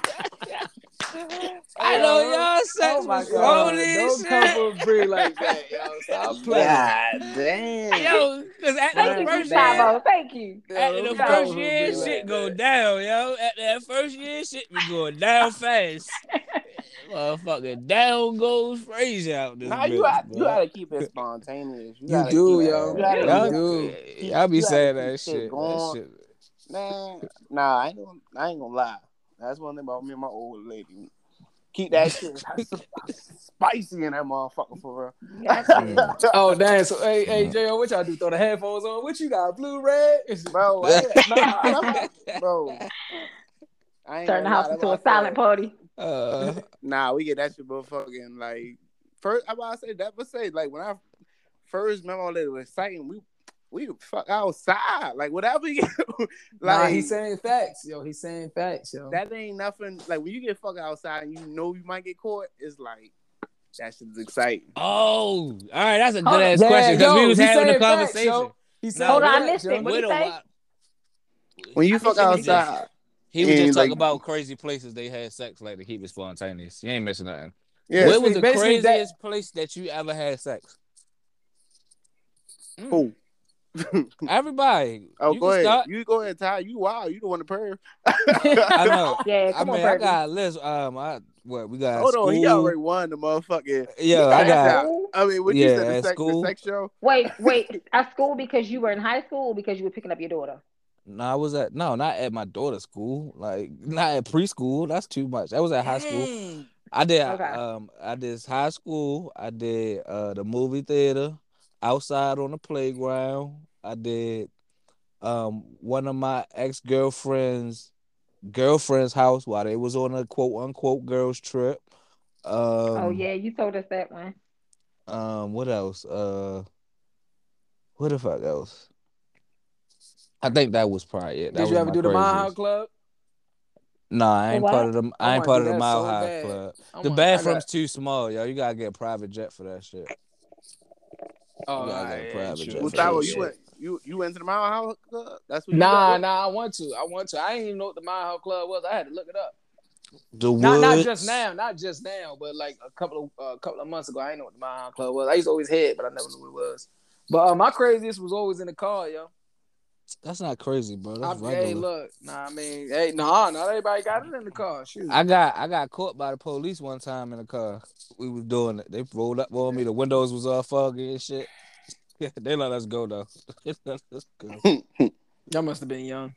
I know y'all sex Oh my was god! phony and Don't shit. come for Bree like that, yo. Stop playing. God damn. Yo, cause at Thank the you, first Gustavo. year, Thank you. Yo, at don't the come first for year, Bree shit like go that. down, yo. At that first year, shit be going down fast. Motherfucking down goes Frazier out this Nah, you bitch, got you bro. gotta keep it spontaneous. You, You gotta do, keep, yo. You gotta, You you Y'all, do. keep- y'all be you gotta saying keep that shit. That going. shit. Man, nah, I ain't gonna, I ain't gonna lie. That's one thing about me and my old lady. Keep that shit spicy in that motherfucker for real. Gotcha. Oh damn! So hey, hey, J O, what y'all do? Throw the headphones on? What you got? Blue, red? Bro, I, nah, I'm- bro. I ain't Turn the gonna house lie, into that's a why I silent said- party. Uh, Nah, we get that shit motherfucking like first. I about to say that, but say like when I first met my lady was exciting, we we would fuck outside, like whatever you like. Nah, he's saying facts, yo. He's saying facts, yo. that ain't nothing. Like when you get fucked outside and you know you might get caught, it's like That shit's exciting. Oh, all right. That's a good Hold ass Yeah, question because yo, we was he having a saying facts, conversation. yo. He said Hold on, I facts, missed yo. it. What Wait you a say? while. When you I fuck missed what he said. outside, He was just and, talking like- about crazy places they had sex, like to keep it spontaneous. You ain't missing nothing. yeah, What was the basically that- craziest place that you ever had sex? Mm. Who? Everybody. Oh, you go can ahead. start. You go ahead, Ty. You wow. You the one to perv. I know. Yeah, I come mean, on, I Pervy. got a list. Um, I what we got? Hold school. on, he already won the motherfucking. Yeah, I At got. school? I mean, what Yeah, you said the at sex, school. the sex show? Wait, wait. At school because you were in high school or because you were picking up your daughter? No, I was at no, not at my daughter's school. Like not at preschool. That's too much. That was at high school. Dang. I did. Okay. Um, I did high school. I did uh the movie theater, outside on the playground. I did um one of my ex girlfriends' girlfriend's house while they was on a quote unquote girls trip. Um, Oh yeah, you told us that one. Um, what else? Uh, what the fuck else? I think that was probably it. That Did was you ever my do the Mile High craziest. Club? Nah, I The ain't what? part of the. I I ain't wanna part do of the that Mile so High bad. Club. I The want- I bathroom's got- too small, yo. You gotta get a private jet for that shit. Oh, You gotta yeah, get a private true. jet. Gustavo, for you that went. You you went to the Mile High Club? That's what you Nah, got? nah, I want to. I want to. I didn't even know what the Mile High Club was. I had to look it up. shit. The Not not Woods. just now, not just now, but like a couple of uh, couple of months ago, I didn't know what the Mile High Club was. I used to always head, but I never knew what it was. But uh, my craziest was always in the car, yo. That's not crazy, bro. That's I, regular. hey, look, nah, I mean, hey, nah, not everybody got it in the car. Shoot. I got I got caught by the police one time in the car. We was doing it. They rolled up on me. The windows was all foggy and shit. They let us go though. Let us go. Y'all must have been young.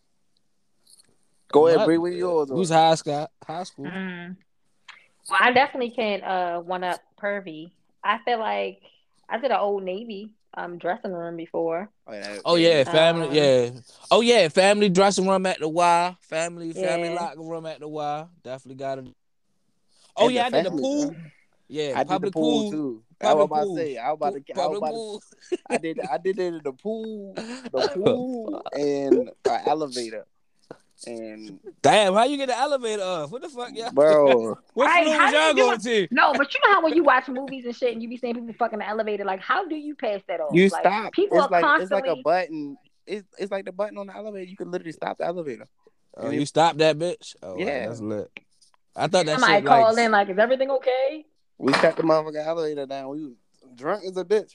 Go ahead, What? Bree. What yours? We was high school. High school. Mm. Well, I definitely can uh one up Pervy. I feel like I did an Old Navy um dressing room before. Oh yeah, Oh yeah, family. Um, Yeah. Oh yeah, family dressing room at the Y. Family family Yeah. locker room at the Y. Definitely got it. Oh And yeah, I the did the family, pool. bro. Yeah, I did the public pool, pool. too. I was Public about to pool. say. I was about to. I was Public about to pool. I did. I did it in the pool, the pool, and an elevator. And Damn, how you get the elevator off? What the fuck, y'all? bro, What Right, floor how was do you y'all do going it? to? No, but you know how when you watch movies and shit and you be seeing people fucking the elevator, like how do you pass that off? you like, stop. People It's are like constantly. it's like a button. It's it's like the button on the elevator. You can literally stop the elevator. Oh, And you it- stopped that bitch? Oh, wow, Yeah. that's lit. I thought that Somebody shit like. called in like, is everything okay? We shut the motherfucking elevator down. We was drunk as a bitch.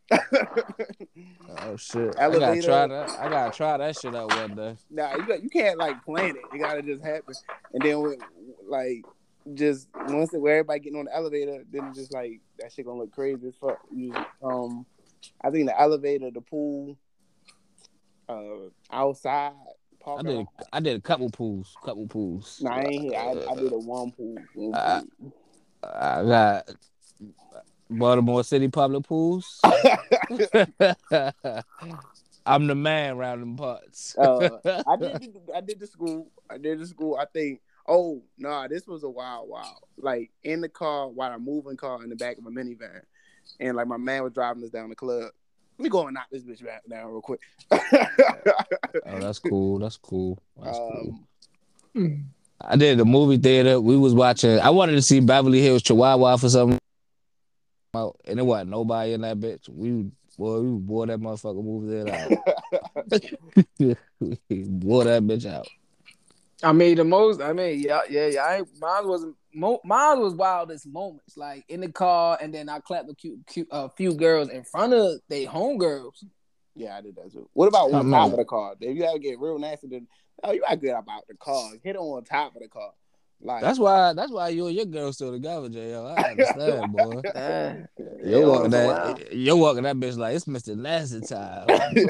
Oh shit! I gotta Elevator. try that. I gotta try that shit out one day. Nah, you got, you can't like plan it. It gotta just happen. And then when, like just once it, where everybody getting on the elevator, then it's just like that shit gonna look crazy as fuck. You, um, I think the elevator, the pool, uh, outside. I parking did. lot. I did a couple pools. Couple pools. Nah, I ain't here. I, I did a one pool. One Uh, pool. I got Baltimore City public pools. I'm the man around them parts. uh, I did. the- I did the school. I did the school. I think. Oh nah, this was a wild, wild. Like in the car while I'm moving car in the back of my minivan, and like my man was driving us down the club. Let me go and knock this bitch back down real quick. Oh, that's cool. That's cool. That's cool. um, I did the movie theater. We was watching. I wanted to see Beverly Hills Chihuahua for something, and there wasn't nobody in that bitch. We boy, we wore that motherfucker movie theater out. We wore that bitch out. I mean, the most. I mean, yeah, yeah, yeah. I ain't, mine wasn't. Mo, mine was wildest moments, like in the car, and then I clapped a cute, cute, a few girls in front of they homegirls. yeah, I did that too. What about I on know. top of the car? If you gotta get real nasty, then oh, you gotta get about the car. Hit on top of the car. Like That's why. That's why you and your girl still together, J L. I understand, boy. Uh, You're yeah, walking for a while. that. You're walking that bitch like it's Mister Nasty time.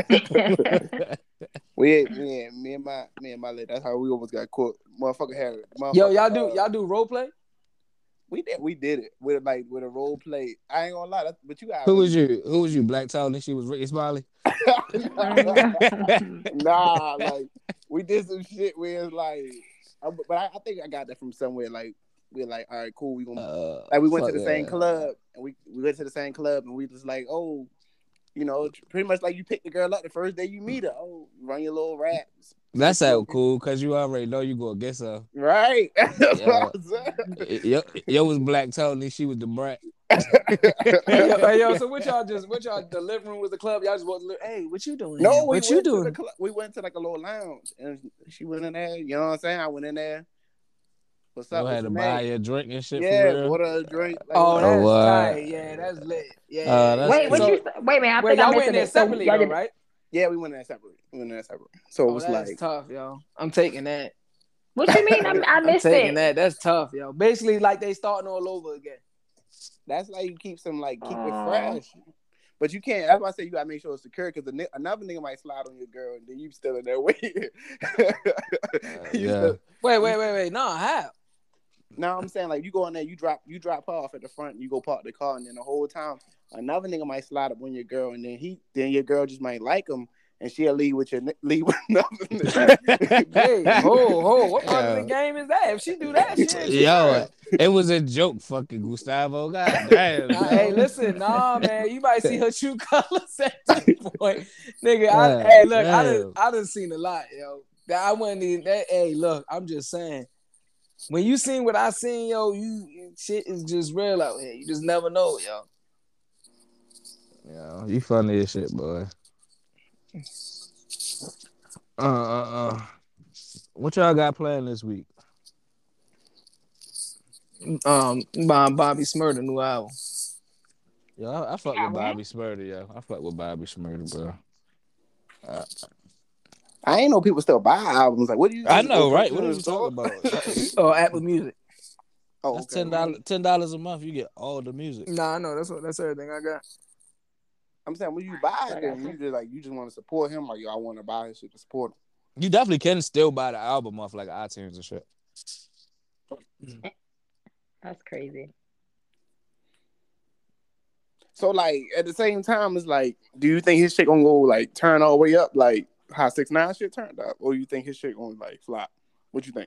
we, me and me and my me and my lady. That's how we almost got caught. Motherfucker had motherfucker, Yo, y'all do uh, y'all do role play? We did. We did it with like with a role play. I ain't gonna lie, that's, but you got Who was you? Who was you? Black Tony? She was Ricky Smiley. Nah, like we did some shit where it's like, I, but I, I think I got that from somewhere. Like we're like, all right, cool. We gonna Uh, like we went to fuck the same yeah. club and we we went to the same club and we just like, oh, you know, pretty much like you pick the girl up the first day you meet her. Oh, run your little raps. That sound cool because you already know you gonna get some. Right. That's Yeah. what I'm saying. Yo, yo was Black Tony. She was the brat. Hey, yo, hey, yo, so what y'all just what y'all the living room was the club? Y'all just walked. Hey, what you doing? No, here? we what you went to doing? the club. We went to like a little lounge, and she went in there. You know what I'm saying? I went in there. What's You up? had What's to your buy name? you a drink and shit for Yeah, real. bought her a drink. Like, Oh, what's that's up? Oh, uh, tight. Yeah, that's lit. Yeah, Uh, that's yeah. Wait, what So, you? Wait a minute. I wait, think I y'all missed went a in there bit. So separately y'all though, did. right? Yeah, we went in there separately. We went in there separately. So it Oh, was that's like, tough, yo. I'm taking that. What you mean? I, I I'm missed taking it. that. That's tough, yo. Basically, like they starting all over again. that's like you keep some like keep it Aw. fresh. But you can't. That's why I say you gotta make sure it's secure because another nigga might slide on your girl and then you still in there waiting. You yeah. still- Wait, wait, wait, wait. No, how? No, I'm saying like you go in there, you drop you drop her off at the front, you go park the car, and then the whole time another nigga might slide up on your girl, and then he then your girl just might like him, and she'll leave with your ni- leave with another nigga. Hey, ho, ho. What part of the Yeah. game is that? If she do that, she ain't Yo, secure. it was a joke, fucking Gustavo. God damn. Nah, hey, yo. listen, nah, man. You might see her true colors at this point, nigga. I, God hey, look, I done, damn. I done seen a lot, yo. That I wouldn't even. That, hey, look, I'm just saying. When you seen what I seen, yo, you, you shit is just real out here. You just never know, yo. Yo, you funny as shit, boy. Uh, uh, uh. What y'all got planned this week? Um, buying Bobby Smurda new album. Yo, I, I fuck with Bobby Smurda, yo. I fuck with Bobby Smurda, bro. Uh, I ain't know people still buy albums. Like, what do you? I Just go know, right? purchase What in are the you store? talking about? Oh, Apple Music. Oh, That's okay. ten dollars. Ten dollars a month. You get all the music. Nah, I know that's what that's everything I got. I'm saying when you buy I it, got then you. you just like you just want to support him, like yo, I want to buy his shit to support him. You definitely can still buy the album off like iTunes and shit. That's crazy. So like at the same time, it's like, do you think his shit gonna go like turn all the way up like how six nine shit turned up, or you think his shit gonna like flop? What you think?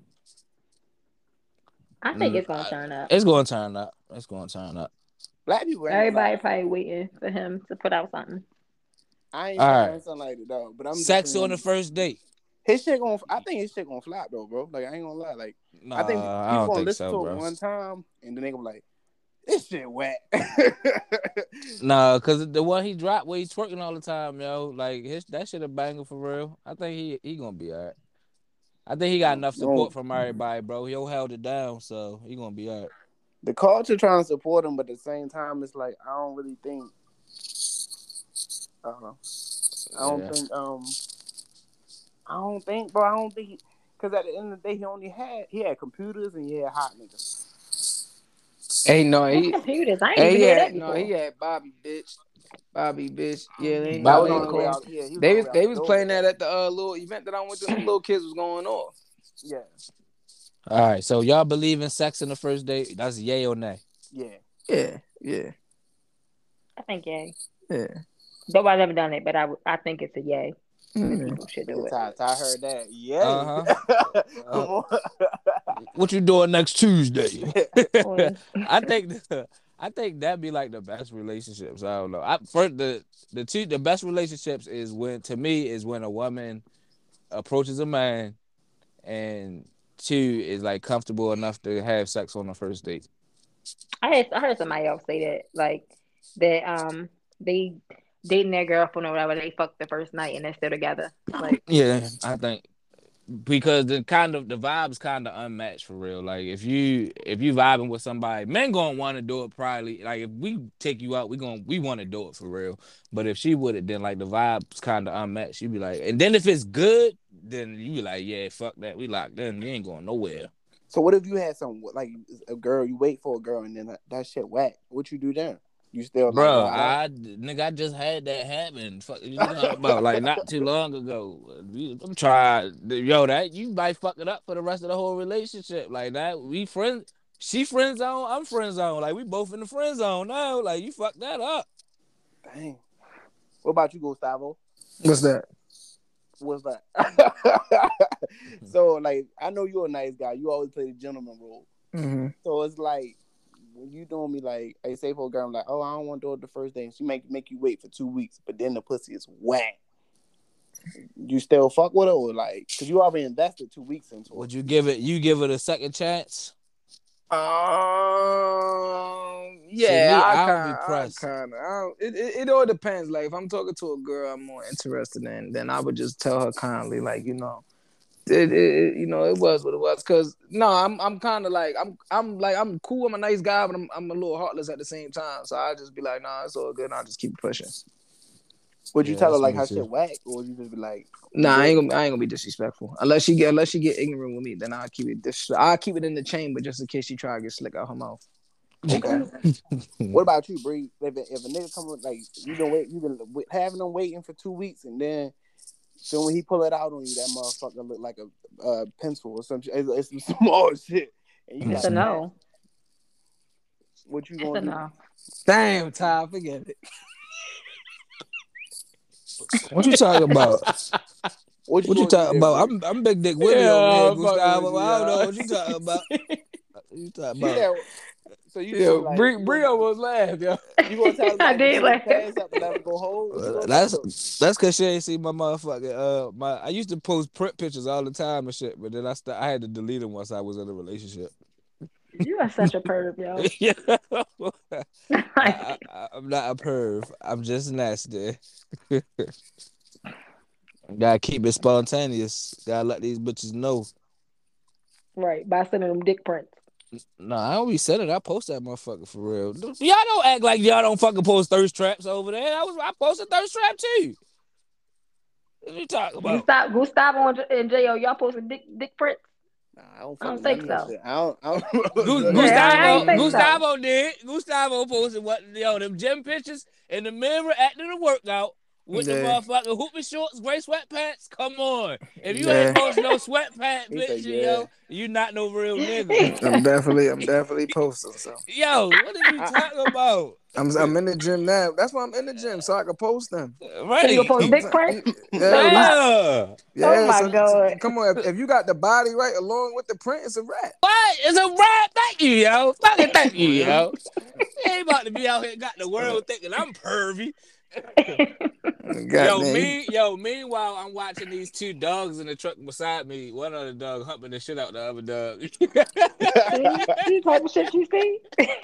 I think Mm, it's gonna I- turn up. It's going to turn up. It's going to turn up. Black people ain't Everybody like, probably waiting for him to put out something. I ain't All saying right. something like that though, but I'm just Sex saying, on the first date. his shit gonna. I think his shit gonna flop though, bro. Like I ain't gonna lie. Like Nah, I think I people don't gonna think listen so, to bro. it one time and then they gonna be like, this shit wet. Nah, cause the one he dropped where he's twerking all the time, yo, like his that shit a banger for real. I think he he gonna be alright. I think he got enough No. support from everybody, bro. He held it down, so he gonna be alright. The culture trying to support him, but at the same time, it's like I don't really think. Uh huh. I don't Yeah. think. Um. I don't think, bro. I don't think. Because at the end of the day, he only had he had computers and he had hot niggas. Hey, no, What's he. computers? I ain't Hey, even hear yeah, that no, before. he had Bobby, bitch. Bobby, bitch. Yeah, they ain't That know was they the ain't only way call. out. Yeah, he was They the was only way they out was the door playing with that at the uh, little event that I went to. Them little kids was going off. Yeah, All right, so y'all believe in sex in the first date? That's yay or nay? yeah. Yeah, yeah, I think yay. yeah. Nobody's ever done it, but I, w- I think it's a yay. And Mm. people should do Yeah, it. Ty, Ty heard that. Yeah. Uh-huh. Come on. What you doing next Tuesday? Well, I think I think that'd be like the best relationships. I don't know. I first the the two the best relationships is when to me is when a woman approaches a man and two is like comfortable enough to have sex on the first date. I heard I heard somebody else say that, like that um they dating their girlfriend or whatever, they fucked the first night and they're still together. Like Yeah, I think because the kind of the vibes kind of unmatched for real. Like if you if you vibing with somebody, men gonna want to do it probably. Like if we take you out, we gonna we want to do it for real. But if she would have, then like the vibes kind of unmatched. You be like, and then if it's good, then you be like, yeah, fuck that, we locked in, we ain't going nowhere. So what if you had some like a girl, you wait for a girl and then that, that shit whack? What you do then? You still Bro, like, I nigga, I just had that happen. Fuck you talking about like not too long ago. I'm trying, yo, that you might fuck it up for the rest of the whole relationship. Like that, we friends. She friend zone, I'm friend zone. Like we both in the friend zone now. Like you fucked that up. dang. What about you, Gustavo? What's that? What's that? So like, I know you're a nice guy. You always play the gentleman role. Mm-hmm. So it's like when you doing me like, I say for a girl, I'm like, oh, I don't want to do it the first day. She make make you wait for two weeks, but then the pussy is whack. You still fuck with her, or like, cause you already invested two weeks into it. Would you give it? You give it a second chance? Um, See yeah, me, I I don't kind, be I pressed. kind of, it, it, it all depends. Like, if I'm talking to a girl I'm more interested in, then I would just tell her kindly, like, you know, it, it, it you know, it was what it was. Cause no, I'm, I'm kind of like, I'm, I'm like, I'm cool. I'm a nice guy, but I'm, I'm a little heartless at the same time. So I just be like, nah, it's all good. And I'll just keep pushing. Would you Yeah, tell her that's like me her too. shit whack, or would you just be like, Nah, I good? ain't gonna, I ain't gonna be disrespectful unless she get, unless she get ignorant with me. Then I'll keep it. Dis- I'll keep it in the chamber just in case she try to get slick out her mouth. Okay. What about you, Bree? If, a- if a nigga come with, like, you been wait, you been wait- having them waiting for two weeks, and then so when he pull it out on you, that motherfucker look like a uh, pencil or something. It's, it's some small shit, and you It's got a no. what you It's a gonna do? no. Damn, Ty, forget it. What you talking about? What you What you gonna do talking there, about? Bree? I'm I'm Big Dick Willie Yeah, over here, I'm fucking with Gustavo. you, I don't know y'all. what you talking about. What you talking She about? said, so you Yeah, saying like Bree, you Bree gonna, almost laughed, yo. you gonna tell I somebody to did get his laugh. pants up and let him go hold? What you Uh, gonna That's tell him? that's cause she ain't see my motherfucking uh my I used to post print pictures all the time and shit, but then I st- I had to delete them once I was in a relationship. You are such a perv, yo. Yeah. I, I, I- I'm not a perv. I'm just nasty. Gotta keep it spontaneous. Gotta let these bitches know. Right, by sending them dick prints. No, I don't be sending it. I post that motherfucker for real. Y'all don't act like y'all don't fucking post thirst traps over there. I was I posted thirst trap too. What you talking about? Gustavo, Gustavo and J- and J O, y'all posting dick dick prints? Nah, I don't I fuck don't with none think of that so. shit. I don't. I don't Gu- Yeah, I, I ain't Gustavo, think so. Gustavo did. Gustavo posted what yo them gym pictures in the mirror after the workout with the Yeah, motherfucking hooping shorts, gray sweatpants. Come on, if you ain't yeah. posting no sweatpants He said, picture, yeah. yo, you not no real nigga. I'm definitely, I'm definitely posting. So Yo, what is you I, talking about? I'm, I'm in the gym now. That's why I'm in the gym so I can post them. So you gonna Right? post dick Sometimes, prints? yeah, Oh we, my, Yeah. oh yeah. my So, so god. come on, if, if you got the body right along with the print, it's a wrap. What? It's a rap. Thank you, yo. Fucking thank you, Yeah. yo. Ain't about to be out here got the world thinking I'm pervy. Yo, Goddamn, you, me, yo, meanwhile, I'm watching these two dogs in the truck beside me. One of the dog humping the shit out the other dog. See, see the type of shit you see.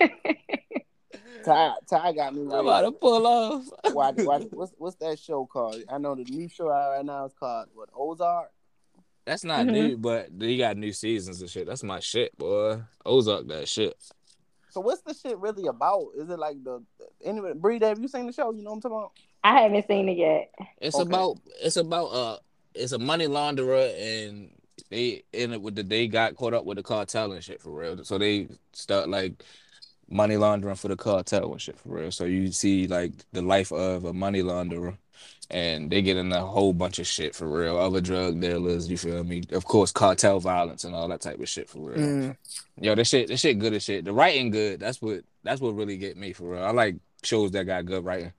Ty, Ty got me I'm like, about to pull off. watch, watch. What's what's that show called? I know the new show out right now is called what Ozark. That's not Mhm. new, but they got new seasons and shit. That's my shit, boy. Ozark, that shit. So what's the shit really about? Is it like the anyway? Bree, have you seen the show? You know what I'm talking about? I haven't seen it yet. It's Okay. about it's about uh it's a money launderer and they in it with the they got caught up with the cartel and shit for real. So they start like money laundering for the cartel and shit for real. So you see like the life of a money launderer and they get in a whole bunch of shit for real. Other drug dealers, you feel me? Of course, cartel violence and all that type of shit for real. mm, Yo, this shit, this shit good as shit. The writing good. That's what that's what really get me for real. I like shows that got good writing.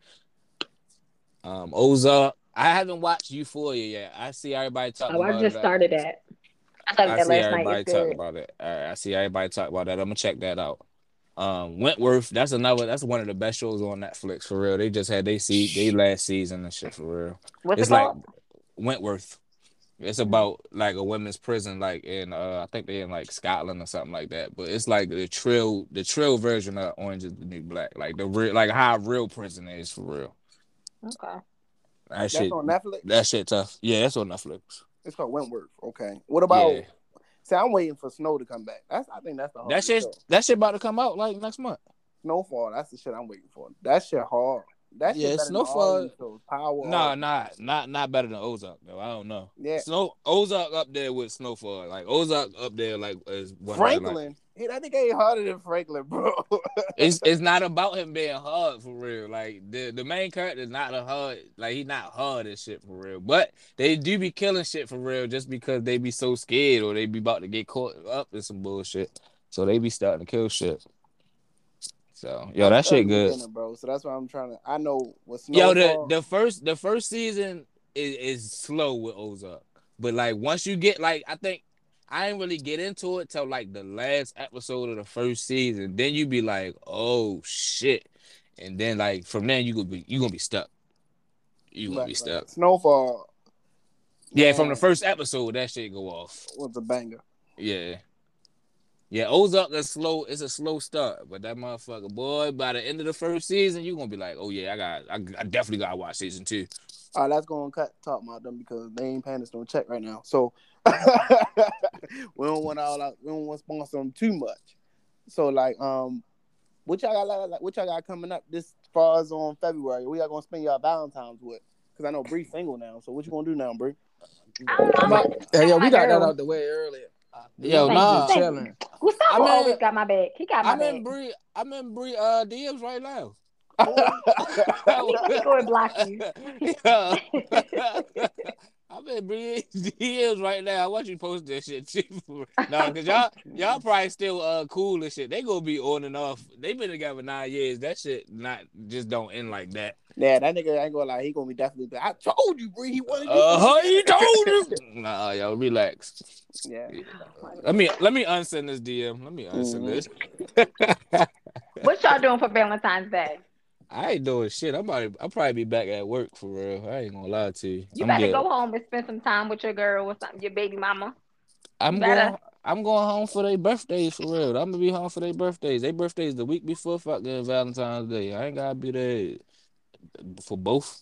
Um, Ozark. I haven't watched Euphoria yet. I see everybody talking Oh, I about just it. started that. I started I that see last night. everybody It's talk good. about it. I, I see everybody talk about that. I'm gonna check that out. Um, Wentworth. That's another. That's one of the best shows on Netflix for real. They just had they see they last season and shit for real. What's It's it like called? Wentworth. It's about like a women's prison, like in uh, I think they in like Scotland or something like that. But it's like the trill, the trill version of Orange is the New Black, like the real, like how a real prison is for real. Okay. That That's shit, on Netflix. that shit tough. Yeah, that's on Netflix. It's called Wentworth. Okay. What about? Yeah, See, I'm waiting for Snow to come back. That's I think that's the that hardest shit, show. that shit about to come out like next month. Snowfall. That's the shit I'm waiting for. That shit hard. That shit Yeah, better than all Snowfall. these shows. Power. Nah, all- nah, not not better than Ozark though. I don't know. Yeah. Snow Ozark up there with Snowfall. Like Ozark up there, like is one of the, like, Franklin. Hey, that nigga ain't harder than Franklin, bro. It's it's not about him being hard for real. Like the, the main character is not a hard, like he not hard and shit for real. But they do be killing shit for real just because they be so scared or they be about to get caught up in some bullshit. So they be starting to kill shit. So yo, I'm that still shit at the good. beginning, bro. So that's why I'm trying to. I know what Yo, Snowfall. the the first the first season is, is slow with Ozark. But like once you get like I think I didn't really get into it till like the last episode of the first season. Then you be like, oh shit. And then like from then you gonna be you gonna be stuck. You gonna Right, be right. stuck. Snowfall. Yeah, Man, from the first episode, that shit go off. was a banger. Yeah. Yeah, Ozark is slow. It's a slow start, but that motherfucker, boy, by the end of the first season, you gonna be like, oh yeah, I got, I, I definitely gotta watch season two. All right, let's go and cut talk about them because they ain't paying us no check right now. So we don't want all out, we don't want to sponsor them too much. So like, um, what y'all got like, what y'all got coming up this far as on February? Who y'all gonna spend y'all Valentine's with? Because I know Bree's single now. So what you gonna do now, Bree? I don't know. I'm About, gonna yeah, tell yeah, my we got girl. that out the way earlier. Yo, Thank nah, you. Thank you. chilling. Gustavo I'm in- always got my back. He got my I'm back. in Bree, I'm in Bree uh, D Ms right now. Let me, let me go and block you. Yo. I'm in Bree D Ms right now. I want you to post that shit too. No, cause y'all y'all probably still uh cool and shit. They gonna be on and off. They been together nine years. That shit not just don't end like that. Yeah, that nigga ain't gonna lie. He gonna be definitely. I told you, Bree. He wanted you. Uh huh. to He get told it. you. Nah, yo, relax. Yeah. Let me let me unsend this D M. Let me unsend Mhm. this. What y'all doing for Valentine's Day? I ain't doing shit. I'm about to, I'll probably be back at work for real. I ain't gonna lie to you. You I'm better getting, go home and spend some time with your girl or something, your baby mama. I'm You better. going I'm going home for their birthdays for real. I'm gonna be home for their birthdays. Their birthdays the week before fucking Valentine's Day. I ain't gotta be there for both.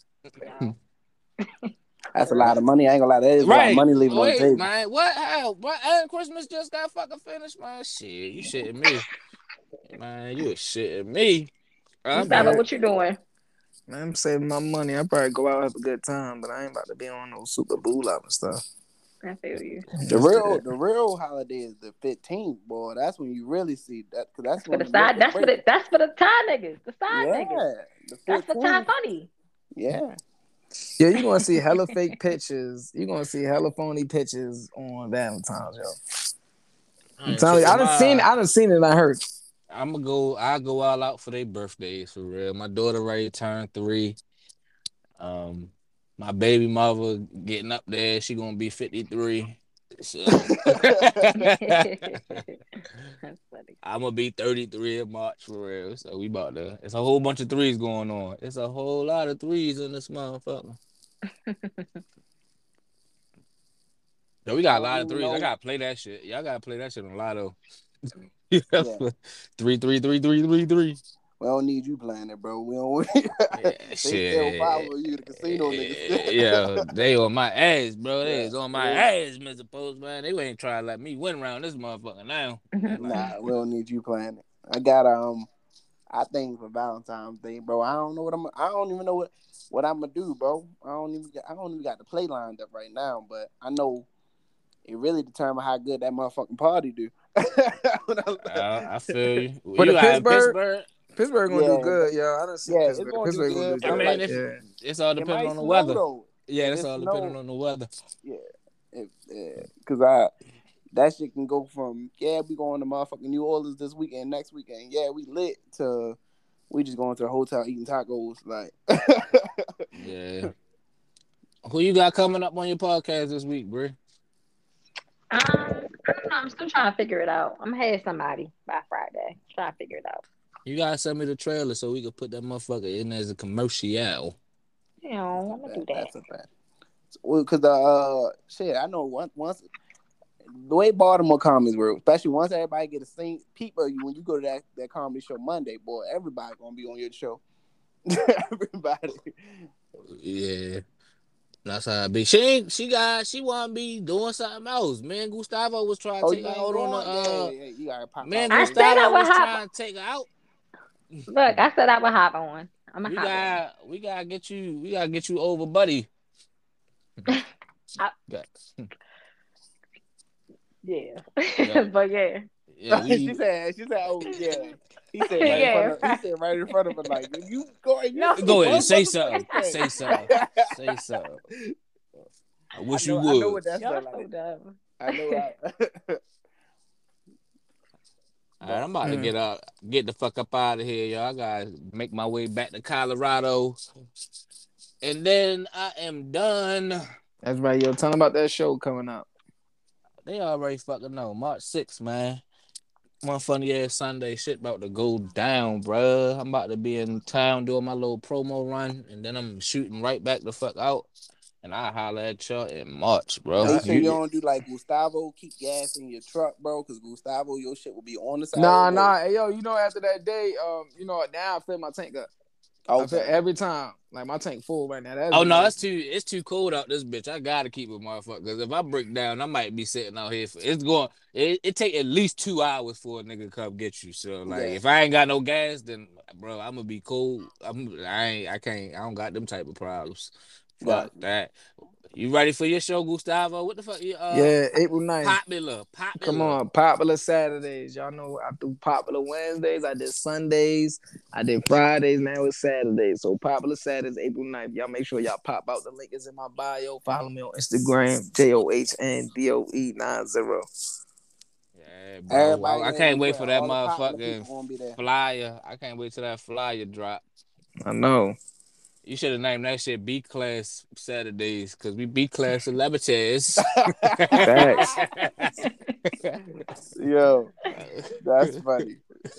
That's a lot of money. I ain't gonna lie. That is a lot of Right. money leaving on the Wait, table. man. What how what and Christmas just got fucking finished, man? Shit, you shitting me. Man, you shitting me. I'm Gustavo, back. what you doing? Man, I'm saving my money. I probably go out and have a good time, but I ain't about to be on no super boo up and stuff. I feel you. The real, the real holiday is the fifteenth, boy. That's when you really see that, because that's For when the the side, make or that's for break. the that's for the tie niggas, the side Yeah, niggas. the That's for tie fifteenth. funny. Yeah, Yeah, you're gonna see hella fake pictures. You're gonna see hella phony pictures on Valentine's, yo. I'm telling you, I done seen it, I done seen it and I heard. I'm gonna go. I go all out for their birthdays for real. My daughter ready to turn three. Um, my baby mother getting up there. She gonna be fifty-three. So That's funny. I'm gonna be thirty-three in March for real. So we about to. It's a whole bunch of threes going on. It's a whole lot of threes in this motherfucker. Yo, we got a lot of threes. I gotta play that shit. Y'all gotta play that shit on Lotto. Yeah. Three, three, three, three, three, three. We don't need you playing it, bro. We don't. Yeah, they shit. still follow you, the casino niggas. Yeah, they on my ass, bro. They Yeah, is on my yeah. ass, Mister Postman. They ain't trying to let me win around this motherfucker now. They like, Nah, we don't need you playing it. I got um, I think for Valentine's Day, bro. I don't know what I'm. I don't even know what what I'm gonna do, bro. I don't even. I don't even got the play lined up right now, but I know it really determines how good that motherfucking party do. I, I feel you. But You the out in Pittsburgh, Pittsburgh? Pittsburgh gonna Yeah, do good, yo. I don't see yeah, it's Pittsburgh. gonna do Pittsburgh good, gonna do I but good. mean, like, if Yeah. it's all it depending might on the snow weather. though. Yeah, If that's it all snow, depending on the weather. Yeah, if, yeah, cause I that shit can go from yeah we going to motherfucking New Orleans this weekend, next weekend, yeah we lit to we just going to the hotel eating tacos like. Yeah. Who you got coming up on your podcast this week, Brie? Um, I don't know. I'm still trying to figure it out. I'm gonna have somebody by Friday. Trying to figure it out. You gotta send me the trailer so we can put that motherfucker in as a commercial. You know, I'm gonna do that. That's a fact. Well, cause the uh, shit, I know once once the way Baltimore comedies work, especially once everybody get a sing peep of you when you go to that, that comedy show Monday, boy, everybody gonna be on your show. Everybody. Yeah. That's how it be. She ain't, she got she wanna be doing something else. Me and Gustavo was trying to Oh, take you her ain't out on the going? uh Yeah, yeah, yeah. You gotta pop me and out. I There. said I Gustavo would was hop. trying to take her out. Look, I said I would hop on. I'm gonna We hop on. got we gotta get you we gotta get you over, buddy. I, Got- yeah, Yeah. but yeah, Yeah, we she said, she said, oh yeah. He said right in yeah. front of he said right in front of her, like, if you go if you No. see go ahead one and say motherfucking something. thing. Say something. Say something. I I wish know you I know would. what that's Y'all like. so dumb. I know I All right, I'm about to Mm. get out, get the fuck up out of here, y'all. I gotta make my way back to Colorado, and then I am done. That's right, yo. Tell them about that show coming up. They already fucking know. March sixth, man. One funny ass Sunday shit about to go down, bruh. I'm about to be in town doing my little promo run, and then I'm shooting right back the fuck out. and I holler at y'all in March, bro. Make sure You- you don't do like Gustavo. Keep gas in your truck, bro, because Gustavo, your shit will be on the side. Nah, of the nah. Hey, yo, you know, after that day, um, you know, now I fill my tank up. I feel Okay. every time. Like my tank full right now. That's Oh no, good. it's too it's too cold out this bitch. I gotta keep it, motherfucker. Cause if I break down, I might be sitting out here for it's going. It, it take at least two hours for a nigga to come get you. So like, Yeah. if I ain't got no gas, then bro, I'm gonna be cold. I'm I ain't I can't I don't got them type of problems. Fuck Gotcha. that. You ready for your show, Gustavo? What the fuck? You, uh, Yeah, April ninth. popular, popular. Come on, popular Saturdays. Y'all know I do popular Wednesdays. I did Sundays. I did Fridays. Now it's Saturdays. So popular Saturdays, April ninth. Y'all make sure y'all pop out. The link is in my bio. Follow me on Instagram, J O H N D O E nine zero. Yeah, bro. Everybody I, I there, can't we wait put for that all the popular motherfucking people gonna be there. flyer. I can't wait till that flyer drop. I know. You should have named that shit B Class Saturdays, because we B Class celebrities. Facts. Yo, that's funny.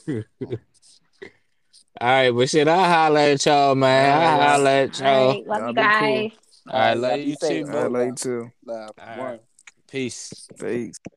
All right, but shit, I holler at y'all, man. I All right, holler at All y'all. right, love Y'all you be cool. guys. All right, y'all love be you safe, too, I bro. love you too. Love. All One. right. Peace. Peace.